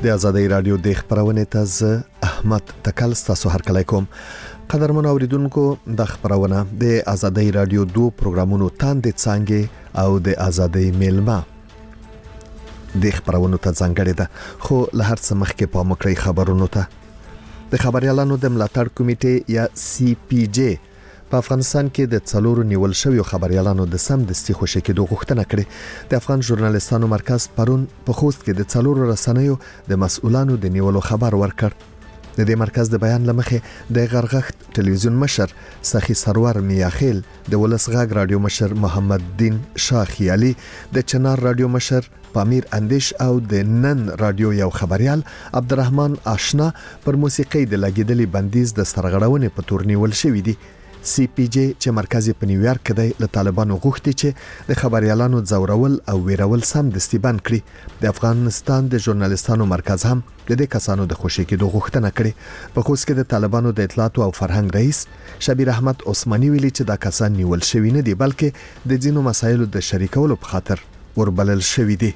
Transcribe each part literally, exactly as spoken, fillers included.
د آزادۍ رادیو د خبرونه تاسو احمد تکل تاسو هر کله کوم قدرمن اوریدونکو د خبرونه د آزادۍ رادیو دو پروګرامونو تاند څنګه او د آزادۍ میلمه د خبرونو ته څنګه ده خو له هر څه مخکې په مکرې خبرونو ته د خبريالانو د ملاتړ کمیټې یا سی پی جی په افغانستان کې د څلورو نیول شویو خبريالانو د سم دستي خوشی کېدو غوښتنه کړې د افغان ژورنالیستانو مرکز پرون په خوست کې د څلورو رسنیو د مسؤلانو د نیولو خبر ورکړ د دې مرکز د بیان لمخې د غرغخت ټلویزیون مشر سخی سرور میاخیل د ولس غږ رادیو مشر محمد دین شاه خیالي د چنار رادیو مشر پامیر اندیش او د نن رادیو یو خبريال عبدالرحمن آشنا پر موسیقي د لګیدلې بندیز د سرغړونې په تور نیول شوې دي سی پی جی چې مرکزی په نیویارک کې دی له طالبانو غوښتي چې د خبريالانو زورول او ویرول سم دستي بند کړي د افغانستان د ژورنالیستانو مرکز هم د دې کسانو د خوشی کېدو غوښتنه کړي په خوست کې د طالبانو د اطلاعات او فرهنګ رئیس شبیر احمد عثماني ویلي چې دا کسان نیول شوی نه دي بلکې د ځینو مسایلو د شریکولو په خاطر وربلل شوی دي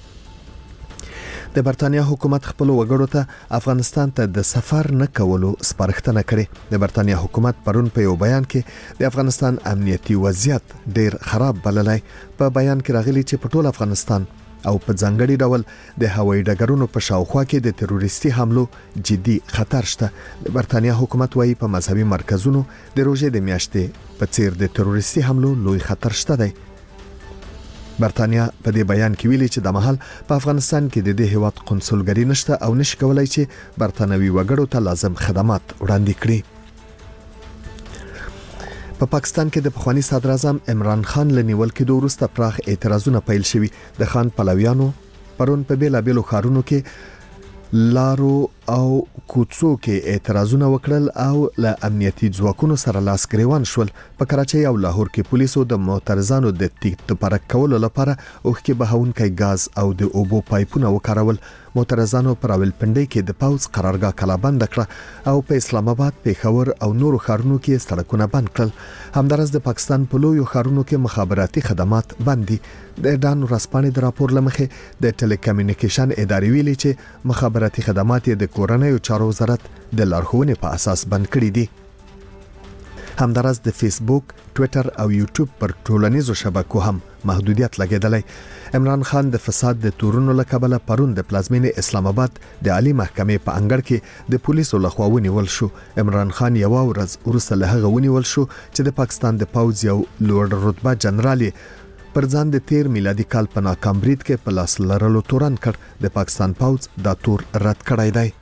د برتانیا حکومت خپل وګړو ته افغانستان ته د سفر نه کولو سپارښتنه کړې د برتانیا حکومت پرون په یو بیان کې د افغانستان امنیتي وضعیت ډیر خراب بللای په بیان کې راغلي چې په ټول افغانستان او په ځانګړي ډول د هوایي ډګرونو په شاوخوا کې د تروریستي حملو جدي خطر شته د برتانیا حکومت وايي په مذهبي مرکزونو د روزې د میاشتې په څیر د تروریستي حملو لوی خطر شته دی برتانیا په دې بیان کې ویلي چې د محل په افغانستان کې د دې هیواد قونسلګری نشته او نشي کولای چې برتانوي وګړو ته لازم خدمات وړاندې کړي په پاکستان کې د پخوانی صدر اعظم عمران خان لنیول کې وروسته پراخ اعتراضونه پیل شوي د خان پلویانو پرون په بیلا بیلو خارونو کې لارو او کوڅو کې اعتراضونه وکړل او له امنیتي ځواکونو سره لاس ګریوان شول په کراچۍ او لاهور کې پولیسو د معترضانو د تیت پرک کولو لپاره اوخکې بهونکي غاز او د اوبو پایپونه وکارول معترضانو پر راولپنډي کې د پاوز قرارګاه کلابند کړه او په اسلام آباد پیښور او نورو ښارونو کې سړکونه بند کړل همدارس د پاکستان په لویو ښارونو کې مخابراتي خدمات بند دي د ډان ورځپاڼې د راپور لمخې د ټیلیکومونیکیشن ادارې ویلي چې مخابراتي خدمات د کورنیو چارو وزارت د لارښوونې په اساس بند کړي دي همدارس د فیسبوک، ټوئیټر او یوټیوب پر ټولنیزو شبکو هم محدودیت لګیدلی عمران خان د فساد د تورونو لکبله پرون د پلازمینې اسلام آباد د عالی محکمې په انګړ کې د پولیسو لخوا ونیول شو عمران خان یو ورځ وروسته له هغه ونیول شو چې د پاکستان د پوځ یو لوړ رتبه جنرال پر ځان د تیر میلادي کال په ناکام برید کې په لاس لرلو تورن کړ د پاکستان پوځ دا تور رد کړی دی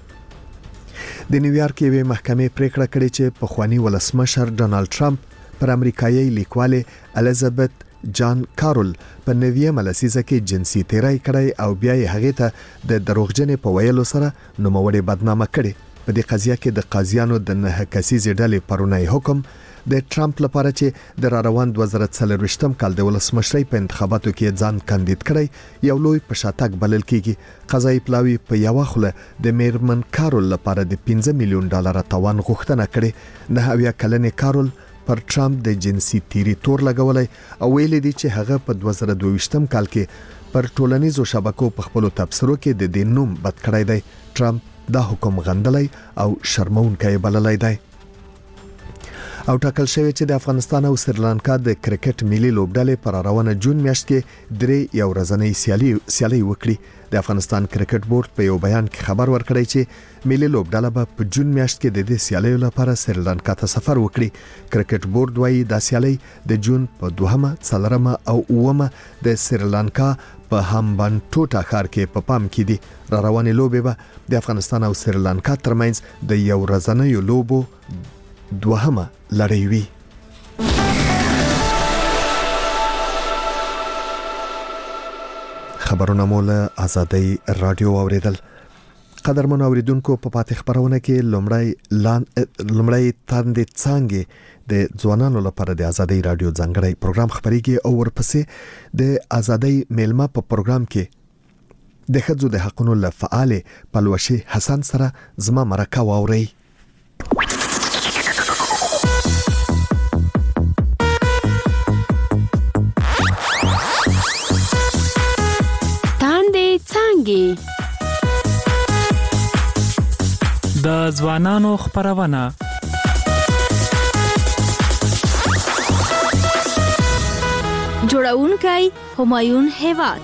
د نیویارک یوې محکمې پریکړه کړې چې په خوانی ولسمشر ډونالد ټرمپ پر امریکایي لیکواله الیزابت جان کارول په نویمه لسیزه کې جنسي تیری کړی او بیا یې هغه ته د دروغجنې په ویلو سره نوموړی بدنامه کړي په دې قضیه کې د قاضیانو د نه کسیزې ډلې پرونی حکم د ټرمپ لپاره چې د روان دوه زره څلرويشتم کال د ولسمشرۍ په انتخاباتو کې ځان کاندید کړی یو لوی پشاتک بلل کیږي قضایي پلاوی په یو خله د میرمن کارول لپاره د پنځه میلیون ډالر تاوان غوښتنه کړې نه اویا کلنې کارول پر ټرمپ د جنسي تیری تور لګولای او ویل دي چې هغه په دوه زره دوه کال کې پر ټولنیزو شبکو په خپل تبصرو کې د دې نوم بد کړی دی ټرمپ دا حکم غندلای او شرمونکي بللای دی او ټاکل شوی چې د افغانستان او سریلانکا د کرکټ ملي لوبډلې پر روانه جون میاشت کې درې یو ورځنۍ سیالي سیالي وکړي د افغانستان کرکټ بورډ په یو بیان کې خبر ورکړی چې ملي لوبډله به په جون میاشت کې د دې سیالي لپاره سریلانکا ته سفر وکړي کرکټ بورډ وايي د سیالي د جون په دوهمه څلورمه او اومه د سریلانکا په همبنټوټا ښار کې په پام کې دي را روانې لوبې به د افغانستان او سریلانکا ترمنځ د یو ورځنۍ لوبو دوهمه لړۍ وي خبرونه مول آزادۍ رادیو اوریدل قدرمن اوریدونکو په پاتې خبرونه کې لومړی لان لومړی تاندې څنګه د ځوانانو لپاره د آزادۍ رادیو ځانګړی پروګرام خبريږي او ورپسې د آزادۍ میلمه په پروګرام کې د ښځو د حقوقو لپاره پلوشي حسن سره زما مرکه واوري تاندې څنګه د ځوانانو خپرونه. جوړونکی همایون هیواد.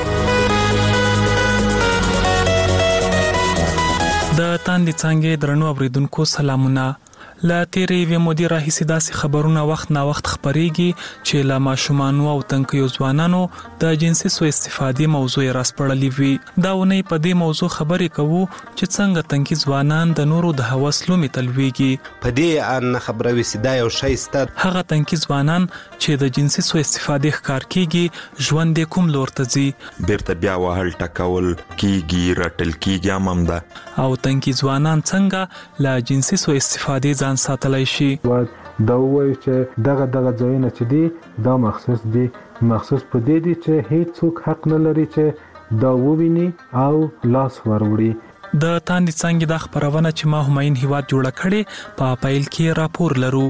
د تاندې څنګه درنو اوریدونکو سلامونه. لا تیرې وی مودي راهیسې داسې خبرونه وخت نا وخت خبريږي چې لا ماشومان او تنکیو ځوانانو د جنسي سوء استفادې موضوع راسپړلې وي. دا ونې په دې موضوع خبرې کوو چې څنګه تنکی ځوانان د نورو د هوس لومې تلويږي. په دې ان خبره وسیدا یو شی ست هغه تنکی ځوانان چې د جنسي سوء استفادې ښکار کیږي ژوند کوم لور ته ځي. بیرته بیا وهل ټکول کیږي رټل کیږي امم ده. او تنکی ځوانان څنګه لا جنسي سوء استفادې ځان ساتلای شي. دا وایي چې دغه دغه ځایونه چې دي دا مخصوص دي مخصوص په دې دي چې هیڅ څوک حق نه لري چې دا وویني او لاس وروړي. د تاندې څنګه د خبرونه چې ما همایون هیواد جوړه کړي په پایل کې راپور لرو.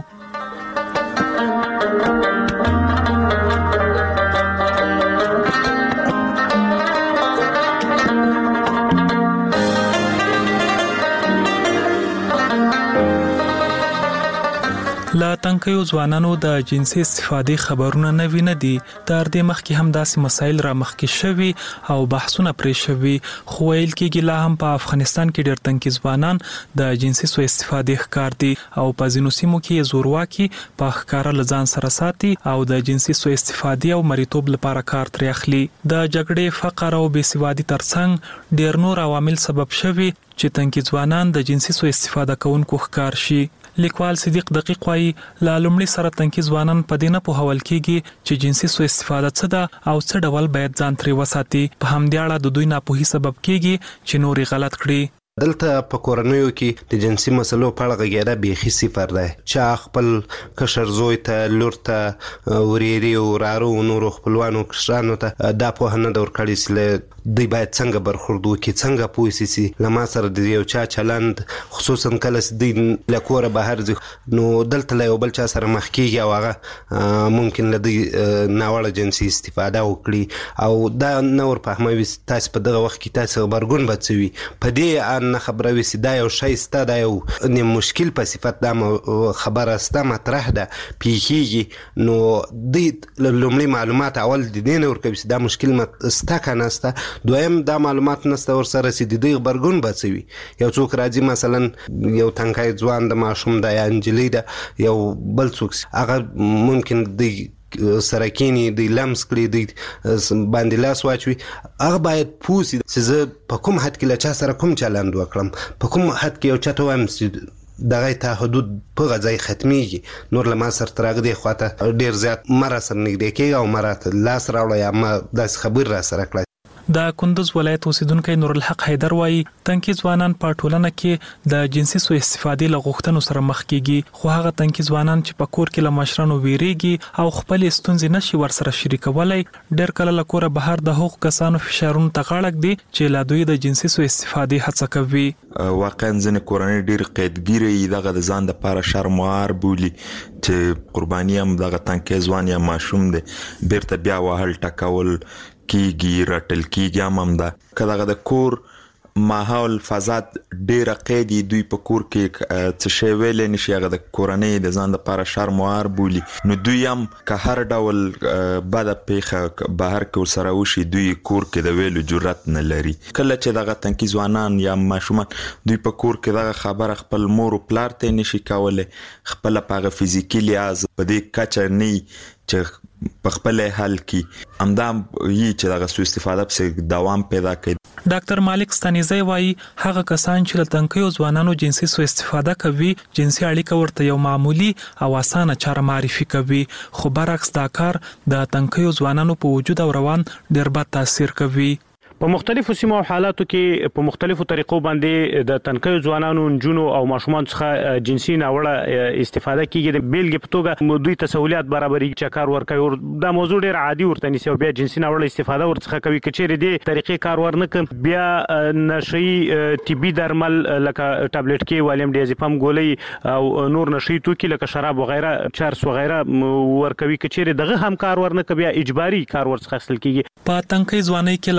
لا تنکیو ځوانانو د جنسي استفادې خبرونه نه ویني دي. تر دې مخکې هم داسې مسایل را مخکې شوي او بحثونه پرې شوي، خو ویل کېږي لا هم په افغانستان کې ډېر تنکي ځوانان د جنسي سوء استفادې ښکار دي او په ځینو سیمو کې زورواکي په ښکارا لزان سره ساتي او د جنسي سوء استفادې او مریتوب لپاره کار ترې اخلي. د جګړې، فقر او بېسوادي ترڅنګ ډېر نور عوامل سبب شوي چې تنکي ځوانان د جنسي سوء استفاده کوونکو ښکار شي. لیکوال صدیق دقیق وايي لا لومړی سره تنکي ځوانان په دې نه پوهول کېږي چې جنسي سوء استفاده څه ده او څه ډول باید ځان ترې وساتي. په همدې اړه د دوی ناپوهي سبب کېږي چې نوري غلط کړي. دلته په کورنیو کې د جنسي مسلو په اړه غږیدا بیخي صفر ده. چا خپل کشر زوی ته لور ته وريري او رارو نورو خپلوانو کشرانو ته دا په نه دور کړی سله دی باید څنګه برخورد وکړي، څنګه پوه شي لما سره د یو چا چلند خصوصا کله د لکوره بهر ځي نو دلته له یو بل چا سره مخ کیږي او هغه ممکن لدی ناوړه جنسي استفاده وکړي او دا نور په هموي تاسو په دغه وخت کې تاسو خبرګون بچوي په دې ان خبره وسیدا یو شی ستاده یو نه مشکل په صفت دا خبره ستا مطرح ده پیخیږي نو د لومړي معلومات اول د دین ورکوي دا مشکل ستا کناسته دویم دا معلومات نسته ور سره سي د دې خبرګون بچوي. یو څوک راځي مثلا یو تنکای ځوان د ماشوم د انجلی ده یو بل څوک هغه ممکن د سرکینی د لمس کړی د باندې لاس واچوي هغه باید پوسی چې زه په کوم حد کې له چا سره کوم چلند وکړم په کوم حد کې یو چاته وایم دغه ته حدود په غځای ختميږي نور لمه سر ترغه دی خواته ډیر زیات مره سر نږدې کېږي او مره لاس راوړی ما داس خبر را سره کړ. د کندوز ولایت اوسیدونکو نور الحق حیدر وایي تنکي ځوانان په ټولنه کې د جنسي سوء استفادې لغوښتنو سره مخ کیږي، خو هغه تنکي ځوانان چې په کور کې له مشرانو ویریږي او خپل ستونزې نشي ورسره شریکولای ډېر کله له کوره بهر د حقوق کسانو فشارونو ته غاړه ږدي چې لا دوی د جنسي سوء استفادې هڅه کوي. واقعا ځنې کورنۍ ډېر قیدګیري دغه د ځان د لپاره شرموار بولی چې قرباني هم دغه تنکي ځوان یا ماشوم دی بیرته بیا وهل ټکول کیږي رټل کیږي هم ده. کله د کور ماحول فضا ډیره قیدی دوی په کور کې څه شی ویل نشي هغه د کورنۍ د ځان لپاره شرموار بولی نو دوی هم که هر ډول بد پیخه بهر کې سره وشي دوی کور کې د ویلو جرأت نه لري. کله چې دغه تنکي ځوانان یا ماشومان دوی په کور کې دغه خبره خپل مور او پلار ته نشي کولای خپل په فزیکی لحاظ په دې کچه نه چې په خپل حل کې امدام یي چې دغه سوء استفاده په دوام پیدا کوي. ډاکټر مالک ستانیزی وایي هغه کسان چې له تنکیو ځوانانو جنسي سوء استفاده کوي جنسي اړیکه ورته یو معمولی او اسانه چاره معرفي کوي، خو برعکس دا کار د تنکیو ځوانانو په وجود او روان ډېر بد تاثیر کوي. په مختلفو سیمو او حالاتو کې په مختلفو طریقو باندې د تنکیو ځوانانو جنونو او ماشومان څخه جنسي ناوړه استفاده کیږي. د بیلګې په توګه دوی ته سہولیات برابرۍ چې کار ورکوي دا موضوع ډیر عادي ورته نیسي او بیا جنسي ناوړه استفاده ورڅخه کوي. کچېرې دې طریقې کار ورنکړي بیا نشي طبي درمل لکه ټابلیټ کې والیم ډیازپام ګولۍ او نور نشي توکي لکه شراب وغیرہ چارس وغیرہ ورکوي. کچېرې دغه هم کار ورنکړي بیا اجباري کار ورڅخه اخیستل کیږي. په تنکي ځواني کې لزانه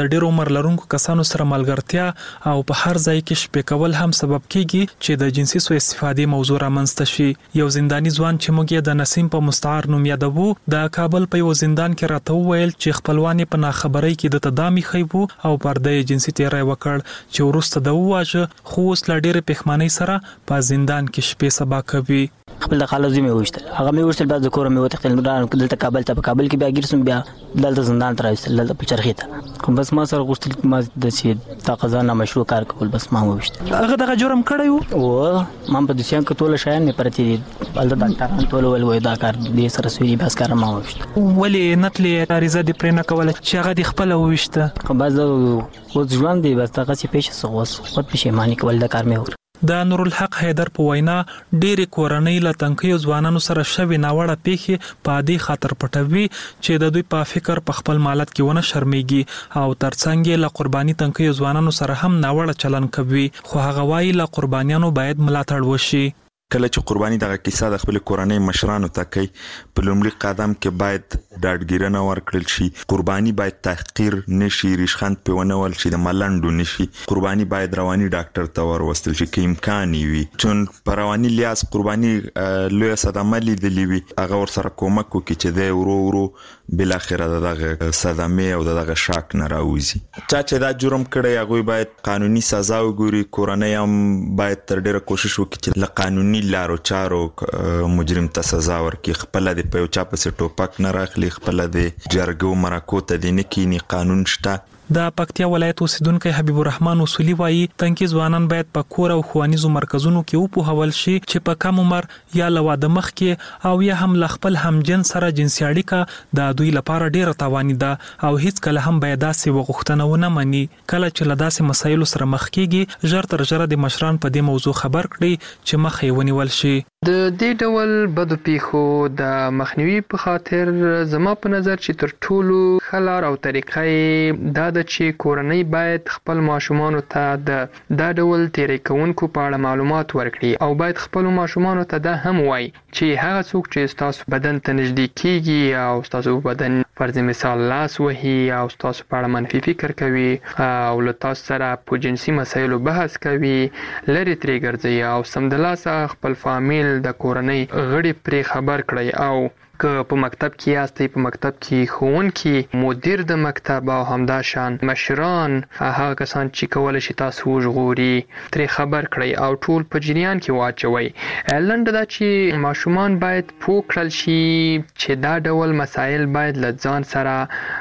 د ډېر عمر لرونکو کسانو سره ملګرتیا او په هر ځای کې شپې کول هم سبب کیږي چې د جنسي سوء استفادې موضوع رامنځته شي. یو زنداني ځوان چې موږ یې د نسیم په مستعار نوم یادوو د کابل په یو زندان کې راته وویل چې خپلوان په ناخبرۍ کې د تدامي خیبو او پرده جنسي تیری وکړ چې وروسته د واجه خو اوس لا ډېر پښمنۍ سره په زندان کې شپې سبا کوي. خپل د خالو زمي وشتل هغه مې وشتل بعد کور مې وتختل نو دلته کابل ته په کابل کې بیا ګرسم بیا دلته زندان ته راځل دلته په چرخې ته بس ما سره غوښتل ما د سي د قضا مشروع کار کول بس ما وشتل هغه دغه جرم کړی وو او ما په دسیان کې ټول شایان مې پرتی دي بل د ډاکټران ټول ول وای دا کار دې سره سوي بس کار ما وشتل ولې نتلې عریضه دې پرې نه کوله چې هغه د خپل وشته خو بس او ځوان دی بس هغه چې پېښه سوس خود پښیمانی کول دا کار مې وکړ. د نورالحق حیدر په وینا ډېری کورنۍ له تنکیو ځوانانو سره شوي ناوړه پیښې په دې خاطر پټوي چې د دوی په فکر په خپل مالت کې ونه شرمېږي او ترڅنګ له قرباني تنکیو ځوانانو سره هم ناوړه چلن کوي خو هغه وايي له قربانیانو باید ملاتړ وشي. کله چې قرباني دغه کیسه د خپل کورنۍ مشرانو ته کوي په لومړي قدم کې باید ډاډګیرنه ورکړل شي. قرباني باید تحقیر نشي ریشخند په ونول شي د ملنډو نشي. قرباني باید رواني ډاکټر ته وروستل شي کې امکان وي چون په رواني لیاس قرباني لوی صدمه لیدلې وي هغه ور سره کومک وکړي چې د ورو ورو بل اخره دغه صدمه او دغه شاک نه راوځي. چا چې دا جرم کړی هغه باید قانوني سزا وګوري. کورنۍ هم باید تر ډیره کوشش وکړي چې له قانوني لارو چارو مجرم ته سزا ورکړي. خپل د په چا په ټوپک نه راخلي خپل د جرګو مرکو ته د نکینی قانون شته. د پکتیا ولایت اوسیدونکو حبیب الرحمن اصولي وایي تنکي ځوانان باید په کور او ښوونیزو مرکزونو کې وپوهول شي چې په کم عمر یا له واده مخکې او یا هم له خپل همجن سره جنسي اړیکه د دوی لپاره ډیره تاواني ده او هیڅ کله هم باید داسې وغوښتنه ونه مني. کله چې له داسې مسایلو سره مخ کیږي ژر تر ژره د مشران په دې موضوع خبر کړي چې مخ یې ونیول شي. د دې ډول بدو پیښو د مخنیوي په خاطر زما په نظر چې تر ټولو ښه لار او طریقه دا ده چې کورنۍ باید خپل ماشومانو ته د دا ډول تیری کوونکو په اړه معلومات ورکړي او باید خپل ماشومانو ته دا هم وایي چې هغه څوک چې تاسو بدن ته نږدې کیږي او تاسو بدن فرض مثال لاس وهي او تاسو په اړه منفي فکر کوي او له تاسو سره په جنسي مسایلو بحث کوي لري ترې ګرځي او سمدلاسه خپل فامیل د کورنۍ غړي پرې خبر کړئ او که په مکتب کې یاستئ په مکتب کې ښوونکي مدیر د مکتب او همدا شان مشران هغه کسان چې کولی شي تاسو وژغوري ترې خبر کړئ او ټول په جریان کې واچوئ. لنډه دا چې ماشومان باید پوه کړل شي چې دا ډول مسایل باید له ځان سره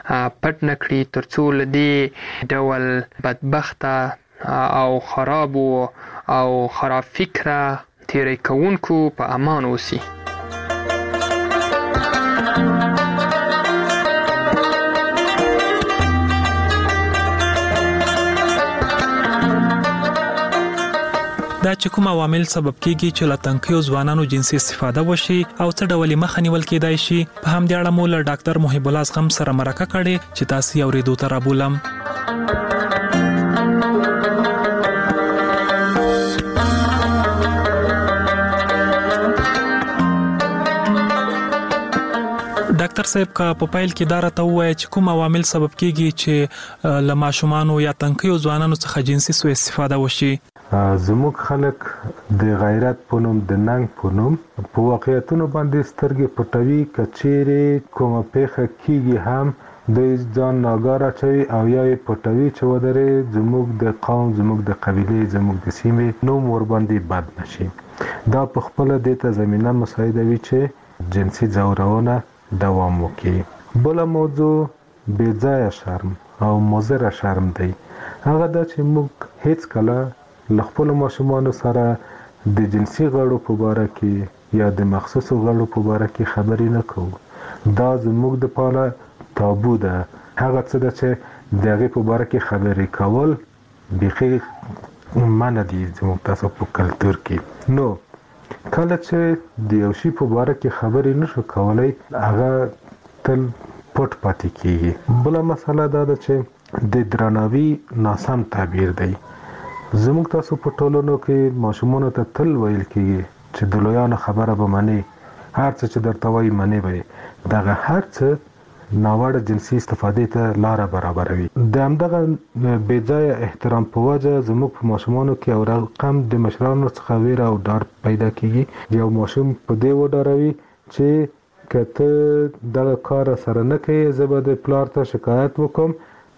پټ نه کړي تر څو له دې ډول بدبخته او خرابو او خراب فکره تیری کوونکو په امان اوسي. دا چې کوم عوامل سبب کیږي چې له تنکیو ځوانانو جنسي استفاده وشي او څه ډول مخه نیول کېدای شي په همدې اړه مو له ډاکټر محب الله زغم سره مرکه کړې چې تاسو یې اورېدو ته رابولم. ډاکټر صاحب کا په پایل کې دا راته وایي چې کوم عوامل سبب کیږي چې له ماشومانو یا تنکیو ځوانانو څخه جنسي سوء استفاده وشي. زموږ خلک د غیرت په نوم د ننګ په نوم په واقعیتونو باندې سترګې پټوي. کچېرې کومه پیښه کیږي هم د ځان ناګاره چوي او یا یې پټوي چې ودرې زموږ د قوم زموږ د قبیلې زموږ د سیمې نوم ورباندې بد نشي. دا په خپل د ته زمينه مساعده وي چې جنسي ځورونه دوام وکړي. بل موضوع بې ځایه شرم او مضر شرم دی. هغه دا چې موږ هیڅ کله له خپل ماشومانو سره د جنسي غړو په اړه کې یا د مخصوصو غړو په اړه کې خبرې نه کوو. دا زموږ د پاله تابو ده. هغه څه ده چې د هغې په اړه کې خبرې کول بیخي منع دي زموږ تاسو په کلتور کې. نو کله چې د یو شي په اړه کې خبرې نشو کولای هغه تل پټ پاتې کیږي. بل مسله دا ده چې د درناوي ناسم تعبیر دی. زموږ تاسو په ټولنو کې ماشومانو ته تل ویل کیږي چې د لویانو خبره به منې، هر څه چې درته وایي منې به. دغه هر څه ناوړه جنسي استفادې ته لار برابروي. د همدغه بې ځایه احترام په وجه زموږ په ماشومانو کې او رقم د مشرانو څخه ویره او ډار پیدا کیږي. یو ماشوم په دې وډاروي چې کته دغه کار سره نه کوي زه به د پلار ته شکایت وکم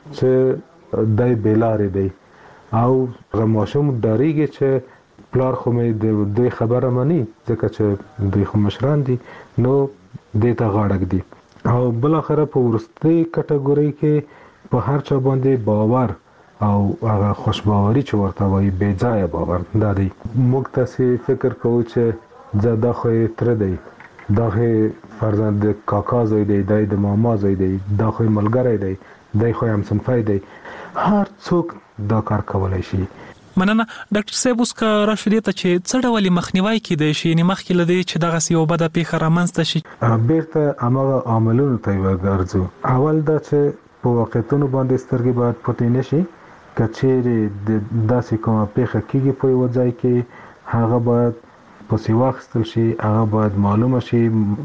چې دای بیلارې دی او هغه ماشوم ډاریږي چې پلار خو مې د دوی خبره مني ځکه چې دوی خو مشران دي نو دې ته غاړه ږدي. او بل اخره په ورستۍ کټګوري کې په هر چا باندې باور او هغه خوشباوري چې ورته وایي بې ځایه باور دا دی. موږ تاسې فکر کوو چې زه دا خو یې تره دی دا خو فرزند د کاکا زوی دی دی د ماما زوی دی دا خو ملګری دی دی خو هم صنفی دی. هر څوک دا کار کولای شي. مننه ډاکټر صاحب. اوس که راشو دې ته چې څه ډول مخنیوي کیدای شي یعنې مخکې له دې چې دغسې یو بده پیښه رامنځته شي؟ بیرته هماغه عاملونو ته یې وګرځو. اول دا چې په واقعیتونو باندې سترګې باید پټې نه شي. که چیرې د داسې کومه پیښه کیږي په یو ځای کې هغه باید پسې واخیستل شي، هغه باید معلومه شي،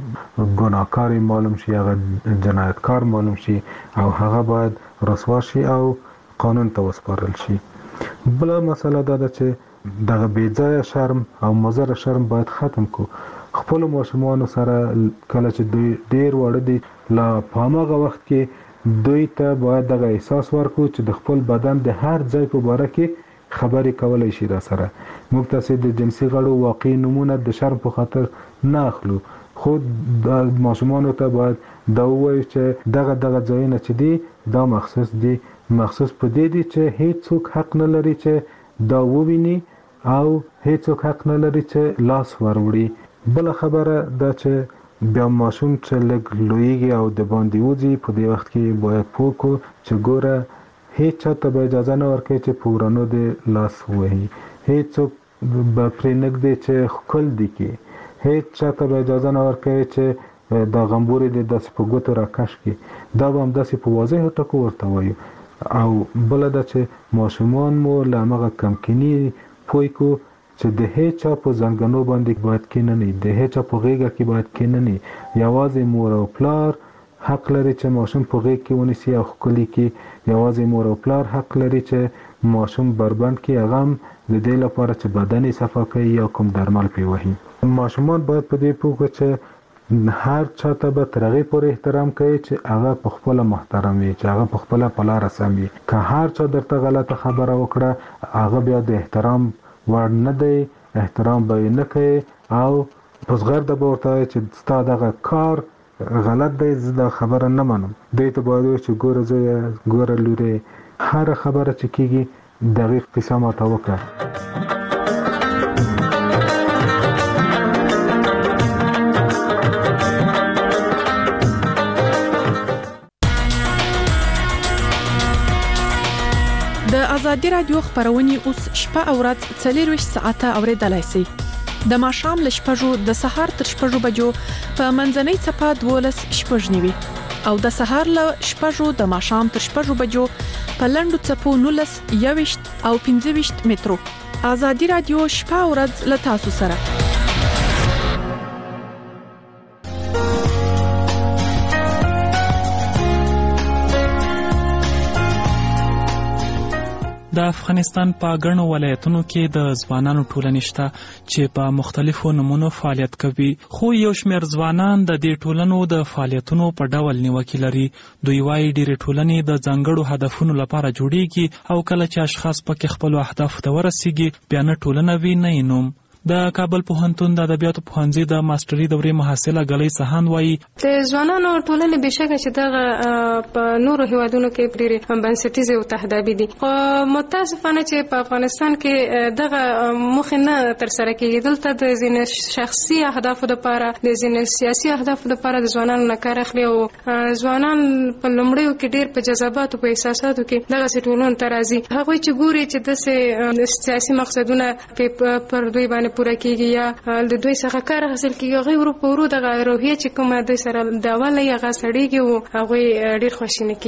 ګناهکار معلوم شي، هغه جنایتکار معلوم شي او هغه باید رسوا شي او قانون ته وسپارل شي. بل مسله دا ده چې دغه بې ځایه شرم او مضر شرم باید ختم کو. خپل ماشومانو سره کله چې دوی ډیر وړه دي لا په هماغه وخت کې دوی ته باید دغه احساس ورکړو چې د خپل بدن د هر ځای په باره کې خبرې کولای شي را سره. موږ تاسې د جنسي غړو واقعي نمونه د شرم په خاطر نه اخلو خو د ماشومانو ته باید دا ووایو چې دغه دغه ځایونه چې دي دا مخصوص دي مخصوص په دې دي چې هیڅوک حق نه لري چې دا وویني او هیڅوک حق نه لري چې لاس وروړي. بل خبره دا چې بیا ماشوم چې لږ لویږي او د باندې وځي په دې وخت کې باید پوه کړو چې ګوره هیڅ چاته به اجازه نه ورکوي چې په ورانو دې لاس ووهي، هیڅوک به پرې نږدې چې ښکل دي کړي، هیڅ چاته به اجازه نه ورکوي چې دا غمبورې دې داسې په ګوتو راکش کړي. دا به همداسې په واضحو ټکو ورته وایو. او بله ده چې ماشومان مو له همغه کمکیني پوه کړو چې د هیچا په زنګنو باندې باید کېنني، د هیچا په غېږه کې باید کېنني. یوازې مور او پلار حق لري چې ماشوم په غېږ کې ونیسي او ښکلي کړي. یوازې مور او پلار حق لري چې ماشوم بربند کړي، هغه هم د دې لپاره چې بدن یې صفا کوي یا کوم درمل پرې وهي. ماشومان باید په دې پوه کړي چې هر چاته به تر هغې پورې احترام کوي چې هغه په خپله محترم وي، چې هغه په خپله په لاره سم وي. که هر چا درته غلطه خبره وکړه هغه بیا د احترام وړ نه دی، احترام به یې نه کوي او په زغرده به ورته وایي چې ستا دغه کار غلط دی، زه دا خبره نه منم. دوی ته باید وایي چې ګوره زویه، ګوره لورې، هره خبره چې کېږي دقیق قصه ماته وکړه. د ازادي رادیو خبرونه اوس شپه او ورځ څلور ساعته اوریدلای شئ. د ماښام له شپږو د سهار تر شپږو بجو په منځنۍ څپه دولس شپږ نیوي او د سهار له شپږو د ماښام تر شپږو بجو په لنډو څپو نولس یويشت او پنځه ویشت مترو. ازادي رادیو شپه او ورځ له تاسو سره. د افغانستان په ګڼو ولایتونو کې د ځوانانو ټولنې شته چې په مختلفو نمونو فعالیت کوي، خو یو شمېر ځوانان د دې ټولنو د فعالیتونو په ډول نیوکې لري. دوی وايي ډېرې ټولنې د ځانګړو هدفونو لپاره جوړیږي او کله چې اشخاص پکې خپلو اهدافو ته ورسیږي بیا نه ټولنه وي نه یې نوم. د کابل پوهنتون د ادبیاتو پوهنځي د ماستري دورې محصله ګلۍ سهان وايي د ځوانانو ټولنې بشکه چې دغه په نورو هیوادونو کې ډېرې بنسټیزې او تهدابي دي، خو متاسفانه چې په افغانستان کې دغه موخې نه ترسره کېږي. دلته د ځینې شخصي اهدافو لپاره، د ځینې سیاسي اهدافو لپاره د ځوانانو نه کار اخلي او ځوانان په لومړیو کې ډېر په جذباتو په احساساتو کې دغسې ټولنو ته راځي. هغوی چې ګوري چې داسې سیاسي مقصدونه پر دوی باندې پوره کېږي یا د دوی څخه کار حاصل کېږي، هغوی ورو په ورو دغه روحیه چې کومه دوی سره د اول نه یې هغه سړېږي او هغوی ډېر خواشیني کېږي.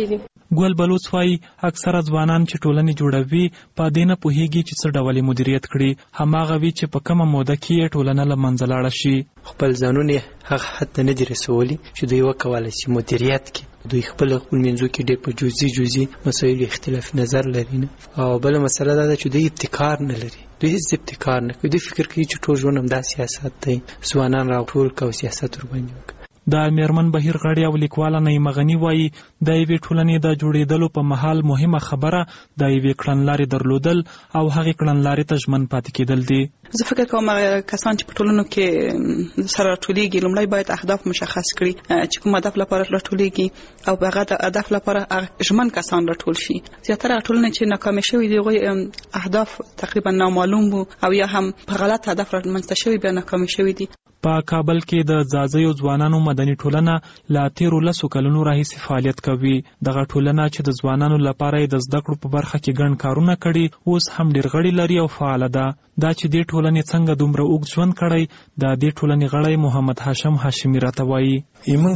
ګل بلوچ وايي اکثره ځوانان چې ټولنې جوړوي په دې نه پوهیږي چې څه ډول مدیریت کړي، هماغه وی چې په کومه موده کې ټولنه له منځه لاړه شي. خپل ځانونه هغه حد ته نه دي رسولي چې دوی وکولای شي مدیریت کړي. دوی خپل خپل منځو کې ډېر په جزئي جزئي مسایل اختلاف نظر لري نه، او بل مسله دا ده چې دوی ابتکار نه لري. دوی هیڅ ابتکار نه کوي. دوی فکر کوي چې ټول ژوند همدا سیاست دی، ځوانان راټول کوي سیاست ور باندې وکړي. د میرمن بهیر غړی او لیکواله نعیمه غنی وایي د یوې ټولنې د جوړېدلو په مهال مهمه خبره د یوې کړنلارې درلودل او هغې کړنلارې ته ژمن پاتې کېدل دي. زه فکر کوم کسان چې په ټولنو کې سره راټولېږي لومړی باید اهداف مشخص کړي چې کوم هدف لپاره راټولېږي او په هغه هدف لپاره ژمن کسان راټول شي. زیاتره ټولنې چې ناکامې شوي دي هغوی اهداف تقریبا نامعلوم وو او یا هم په غلط هدف رامنځته شوي بیا ناکامې شوي دي. په کابل کې د ځاځیو ځوانانو مدني ټولنه لا تیرو لسو کلونو راهیسې فعالیت کوي. دغه ټولنه چې د ځوانانو لپاره د زده کړو په برخه کې ګڼ کارونه کړي اوس هم ډېر غړي لري او فعاله ده. دا چې دې ټولنې څنګه دومره اوږد ژوند کړی د دې ټولنې غړی محمد هاشم هاشمي راته وایي. موږ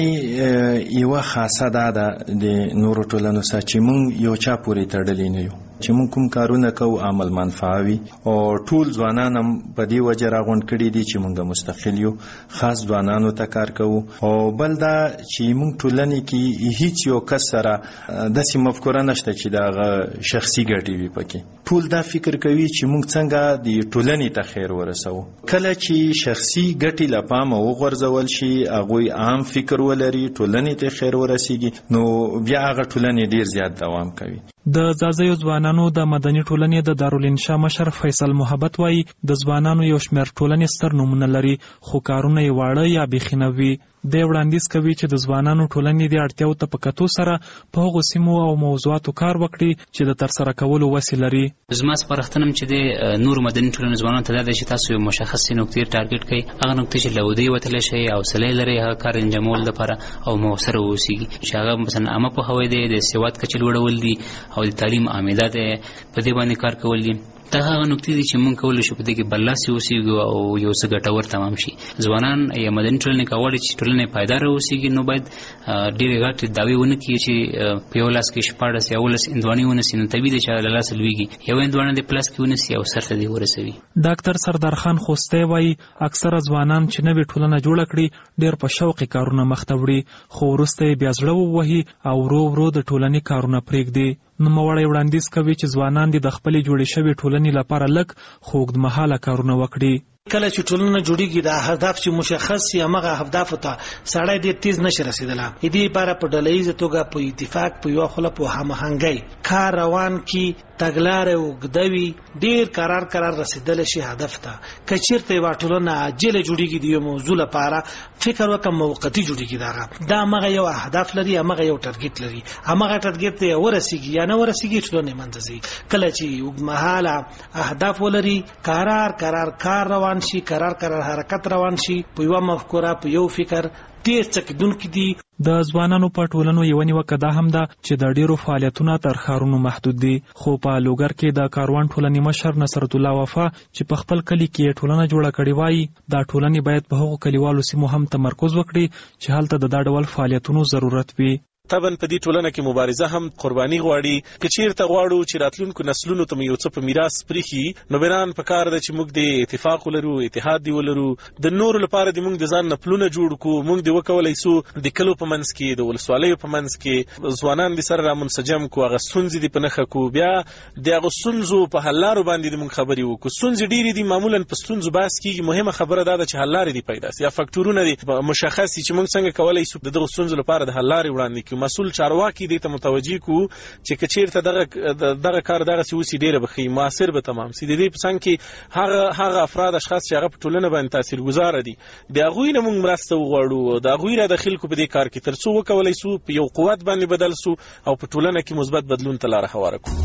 ټولنې یوه خاصه دا ده د نورو ټولنو سره چې موږ یو چا پورې تړلي نه یو، چې موږ کوم کارونه کوو عمل منفعه وي او ټول ځوانان هم په دې وجه راغونډ کړي دي چې موږ مستقل یو، خاص ځوانانو ته کار کوو. او بل دا چې موږ ټولنې کې هیڅ یو کس سره داسې مفکوره نشته چې د شخصي ګټې وي پکې. ټول دا فکر کوي چې موږ څنګه د ټولنې ته خیر ورسوو. کله چې شخصي ګټې له پامه وغورځول شي، هغوی عام فکر ولري، ټولنې ته خیر ورسیږي، نو بیا هغه ټولنې ډیر زیات دوام کوي. د ځاځیو ځوانانو د مدني ټولنې د دارالانشا مشر فیصل محبت وایي د ځوانانو یو شمېر ټولنې ستر نومونه لري خو کارونه یې واړه یا بیخي نه وي. دی وړاندیز کوي چې د ځوانانو ټولنې د اړتیاو ته په کتو سره په هغو سیمو او موضوعاتو کار وکړي چې د ترسره کولو وسې لري. زما سپارښتنه چې د نورو مدني ټولنو ځوانانو ته دا ده چې تاسو یو مشخصې نقطې ټارګټ کړئ، هغه نقطې چې له ودې وتلی شئ، حوصله یې لرئ هغه کار انجامولو لپاره او مؤثره واوسیږي، چې هغه مثلا عامه پوهاوی دی، د سواد کچې لوړول دي او د تعلیم عامده دی، په دې باندې کار کول دي. دا هغه نقطې دي چې موږ کولی شو په دې کې برلاسي اوسېږو او یو څه ګټور تمام شي. ځوانان یا مدني ټولنې که غواړي چې ټولنه یې پایداره اوسېږي نو باید ډېرې غټې دعوې ونه کړي چې په یو لاس کې شپاړس یا اوولس هندواڼې ونیسي، نو طبیعي دی چې له لاسه لوېږي. یو هندواڼه دې په لاس کې ونیسي او سر ته دې ورسوي. ډاکټر سردار خان خوستی وایي اکثره ځوانان چې نوې ټولنه جوړه کړي ډېر په شوق کارونه مخته وړي، خو وروسته یې بیا زړه ووهي او ورو ورو د ټولنې کارونه پرېږدي. نوموړی وړاندیز کوي چې ځوانان دې د خپلې جوړې شوې ټولنې لپاره لږ خو اوږدمهاله کارونه وکړي. کله چې ټولنه جوړیږي د هدف چې مشخص یا مغه اهداف ته سړی ډېر تیز نشي رسیدلی. دې لپاره په ډلهییزه توګه په اتفاق په یوه خوله په هماهنګۍ کار روان کړي، تګلارې اوږده وي، ډېر قرار قرار رسیدلی شي هدف ته. که چېرته یوه ټولنه عاجله جوړیږي د یو موضوع لپاره فکر وکړه موقتي جوړیږي، دغه دا همغه یو اهداف لري، همغه یو ټارګټ لري، همغه ټارګټ ته ورسیږي یا نه ورسیږي ټولنې منځ ځي. کله چې اوږدمهاله اهداف ولري، قرار قرار کار روان شي، قرار قرار حرکت روان شي، په یو مفکوره په یو فکر ډېر څه کېدونکي دي. د ځوانانو په ټولنو یوه نیوکه دا هم ده چې د ډېرو فعالیتونه تر ښارونو محدود دي. خو په لوګر کې د کاروان ټولنې مشر نصرت الله وفا چې په خپل کلي کې ټولنه جوړه کړې وایي دا ټولنې باید په هغو کلیوالو سیمو هم تمرکز وکړي چې هلته د دا ډول فعالیتونو ضرورت وي. طبعا په دې ټولنه کې مبارزه هم قرباني غواړي. که چیرته غواړو چې راتلونکو نسلونو ته یو څه په میراث پرېښي، نو بنان په کار ده چې موږ د اتفاق ولرو، اتحاد دی ولرو، د نورو لپاره د موږ د ځان نه پلونه جوړ کړو. موږ د وکولی سو د کلو په منځ کې، د ولسوالیو په منځ کې ځوانان د سره رامنسجم کړو، هغه ستونزې دې په نښه کړو، بیا د هغو ستونزو په حل لارو باندې د موږ خبرې وکړو. ستونزې ډېرې دي، معمولا په ستونزو بحث کېږي، مهمه خبره دا ده چې حل لارې دې پیدا سي یا فکټورونه دې مشخص سي چې موږ څنګه کولی سو د دغو ستونزو لپاره د حل لارې وړاندې کړو. مسؤل چارواکي کې دې ته متوجي کو چې کچیرته دغه دغه کار دغه سوسی ډیره بخي موثر به تمام سي. د دې پسند کې هغه هغه افراد اشخاص چې هغه په ټولنه باندې تاثیرګذار دي، د هغه نه موږ مرسته وغواړو، د هغه را داخل کو په دې کار کې ترڅو وکولای سو په یو قوت باندې بدل سو او په ټولنه کې مثبت بدلون ته لار هواره کو.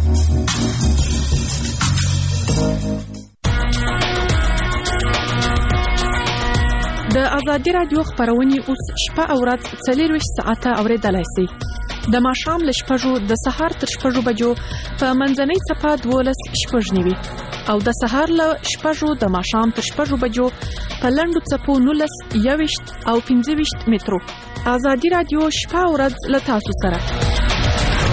د ازادي رادیو خبرونه اوس شپه او ورځ څلور ساعته اوریدلای شئ. د ماښام له شپږو د سهار تر شپږو بجو په منځنۍ صفه دولس شپږ نیوي او د سهار له شپږو د ماښام تر شپږو بجو په لنډو څپو نولس یوویشت او پنځه ویشت مترو. ازادي رادیو شپه او ورځ له تاسو سره.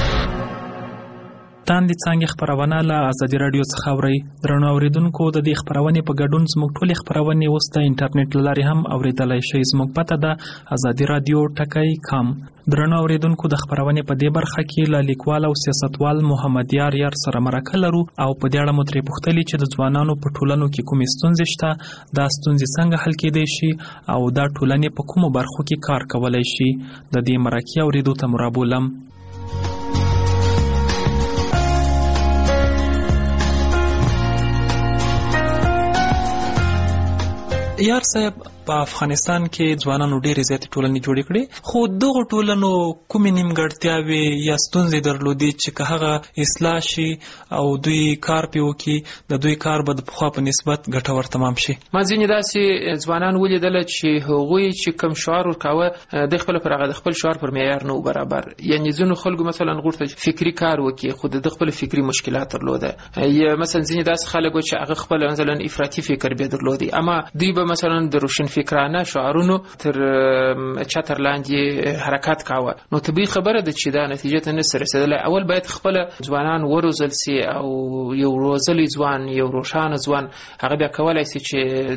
تاندې څنګه خبرونه له ازادي رادیو څخه اوري. درنو اوریدونکو د دې خبرونه په ګډون زموږ ټولې خبرونه اوس د انټرنیټ لارې هم اوریدلای شئ. زموږ پته ده ازادي رادیو ټکی کام. درنو اوریدونکو د خبرونه په دې برخه کې له لیکوال او سیاستوال محمد یار یار سره مرکه لرو او په دې اړه مو ترې پوښتلي چې د ځوانانو په ټولنو کې کومې ستونزې شته، دا ستونزې څنګه حل کېدای شي او دا ټولنې په کومو برخو کې کار کولای شي. د دې مرکې اوریدو ته مرابولم. یار صاحب، په افغانستان کې ځوانانو ډېرې زیاتې ټولنې جوړې کړې، خو دغو ټولنو کومې نیمګړتیاوې یا ستونزې درلودې چې که هغه اصلاح شي او دوی کار پې وکړي، د دوی کار به د پخوا په نسبت ګټور تمام شي. ما ځینې داسې ځوانان ولیدله چې هغوی چې کوم شعار ورکاوه د خپل پر هغه د خپل شعار پر معیار نه و برابر. یعنې ځینو خلکو مثلا غوښتل فکري کار وکړي خو د خپل فکري مشکلات درلوده، یا مثلا ځینې داسې خلک و چې هغه خپل مثلا افراطي فکر به درلودي، اما دوی به مثلا د روشن فکرانه شعارونو تر چتر لاندې حرکت کاوه. نو طبیعي خبره ده چې دا نتیجه ته نسي رسیدلی. اول باید خپل ځوانان وروزل سي او یو روزلی ځوان، یو روښانه ځوان هغه بیا کولای سي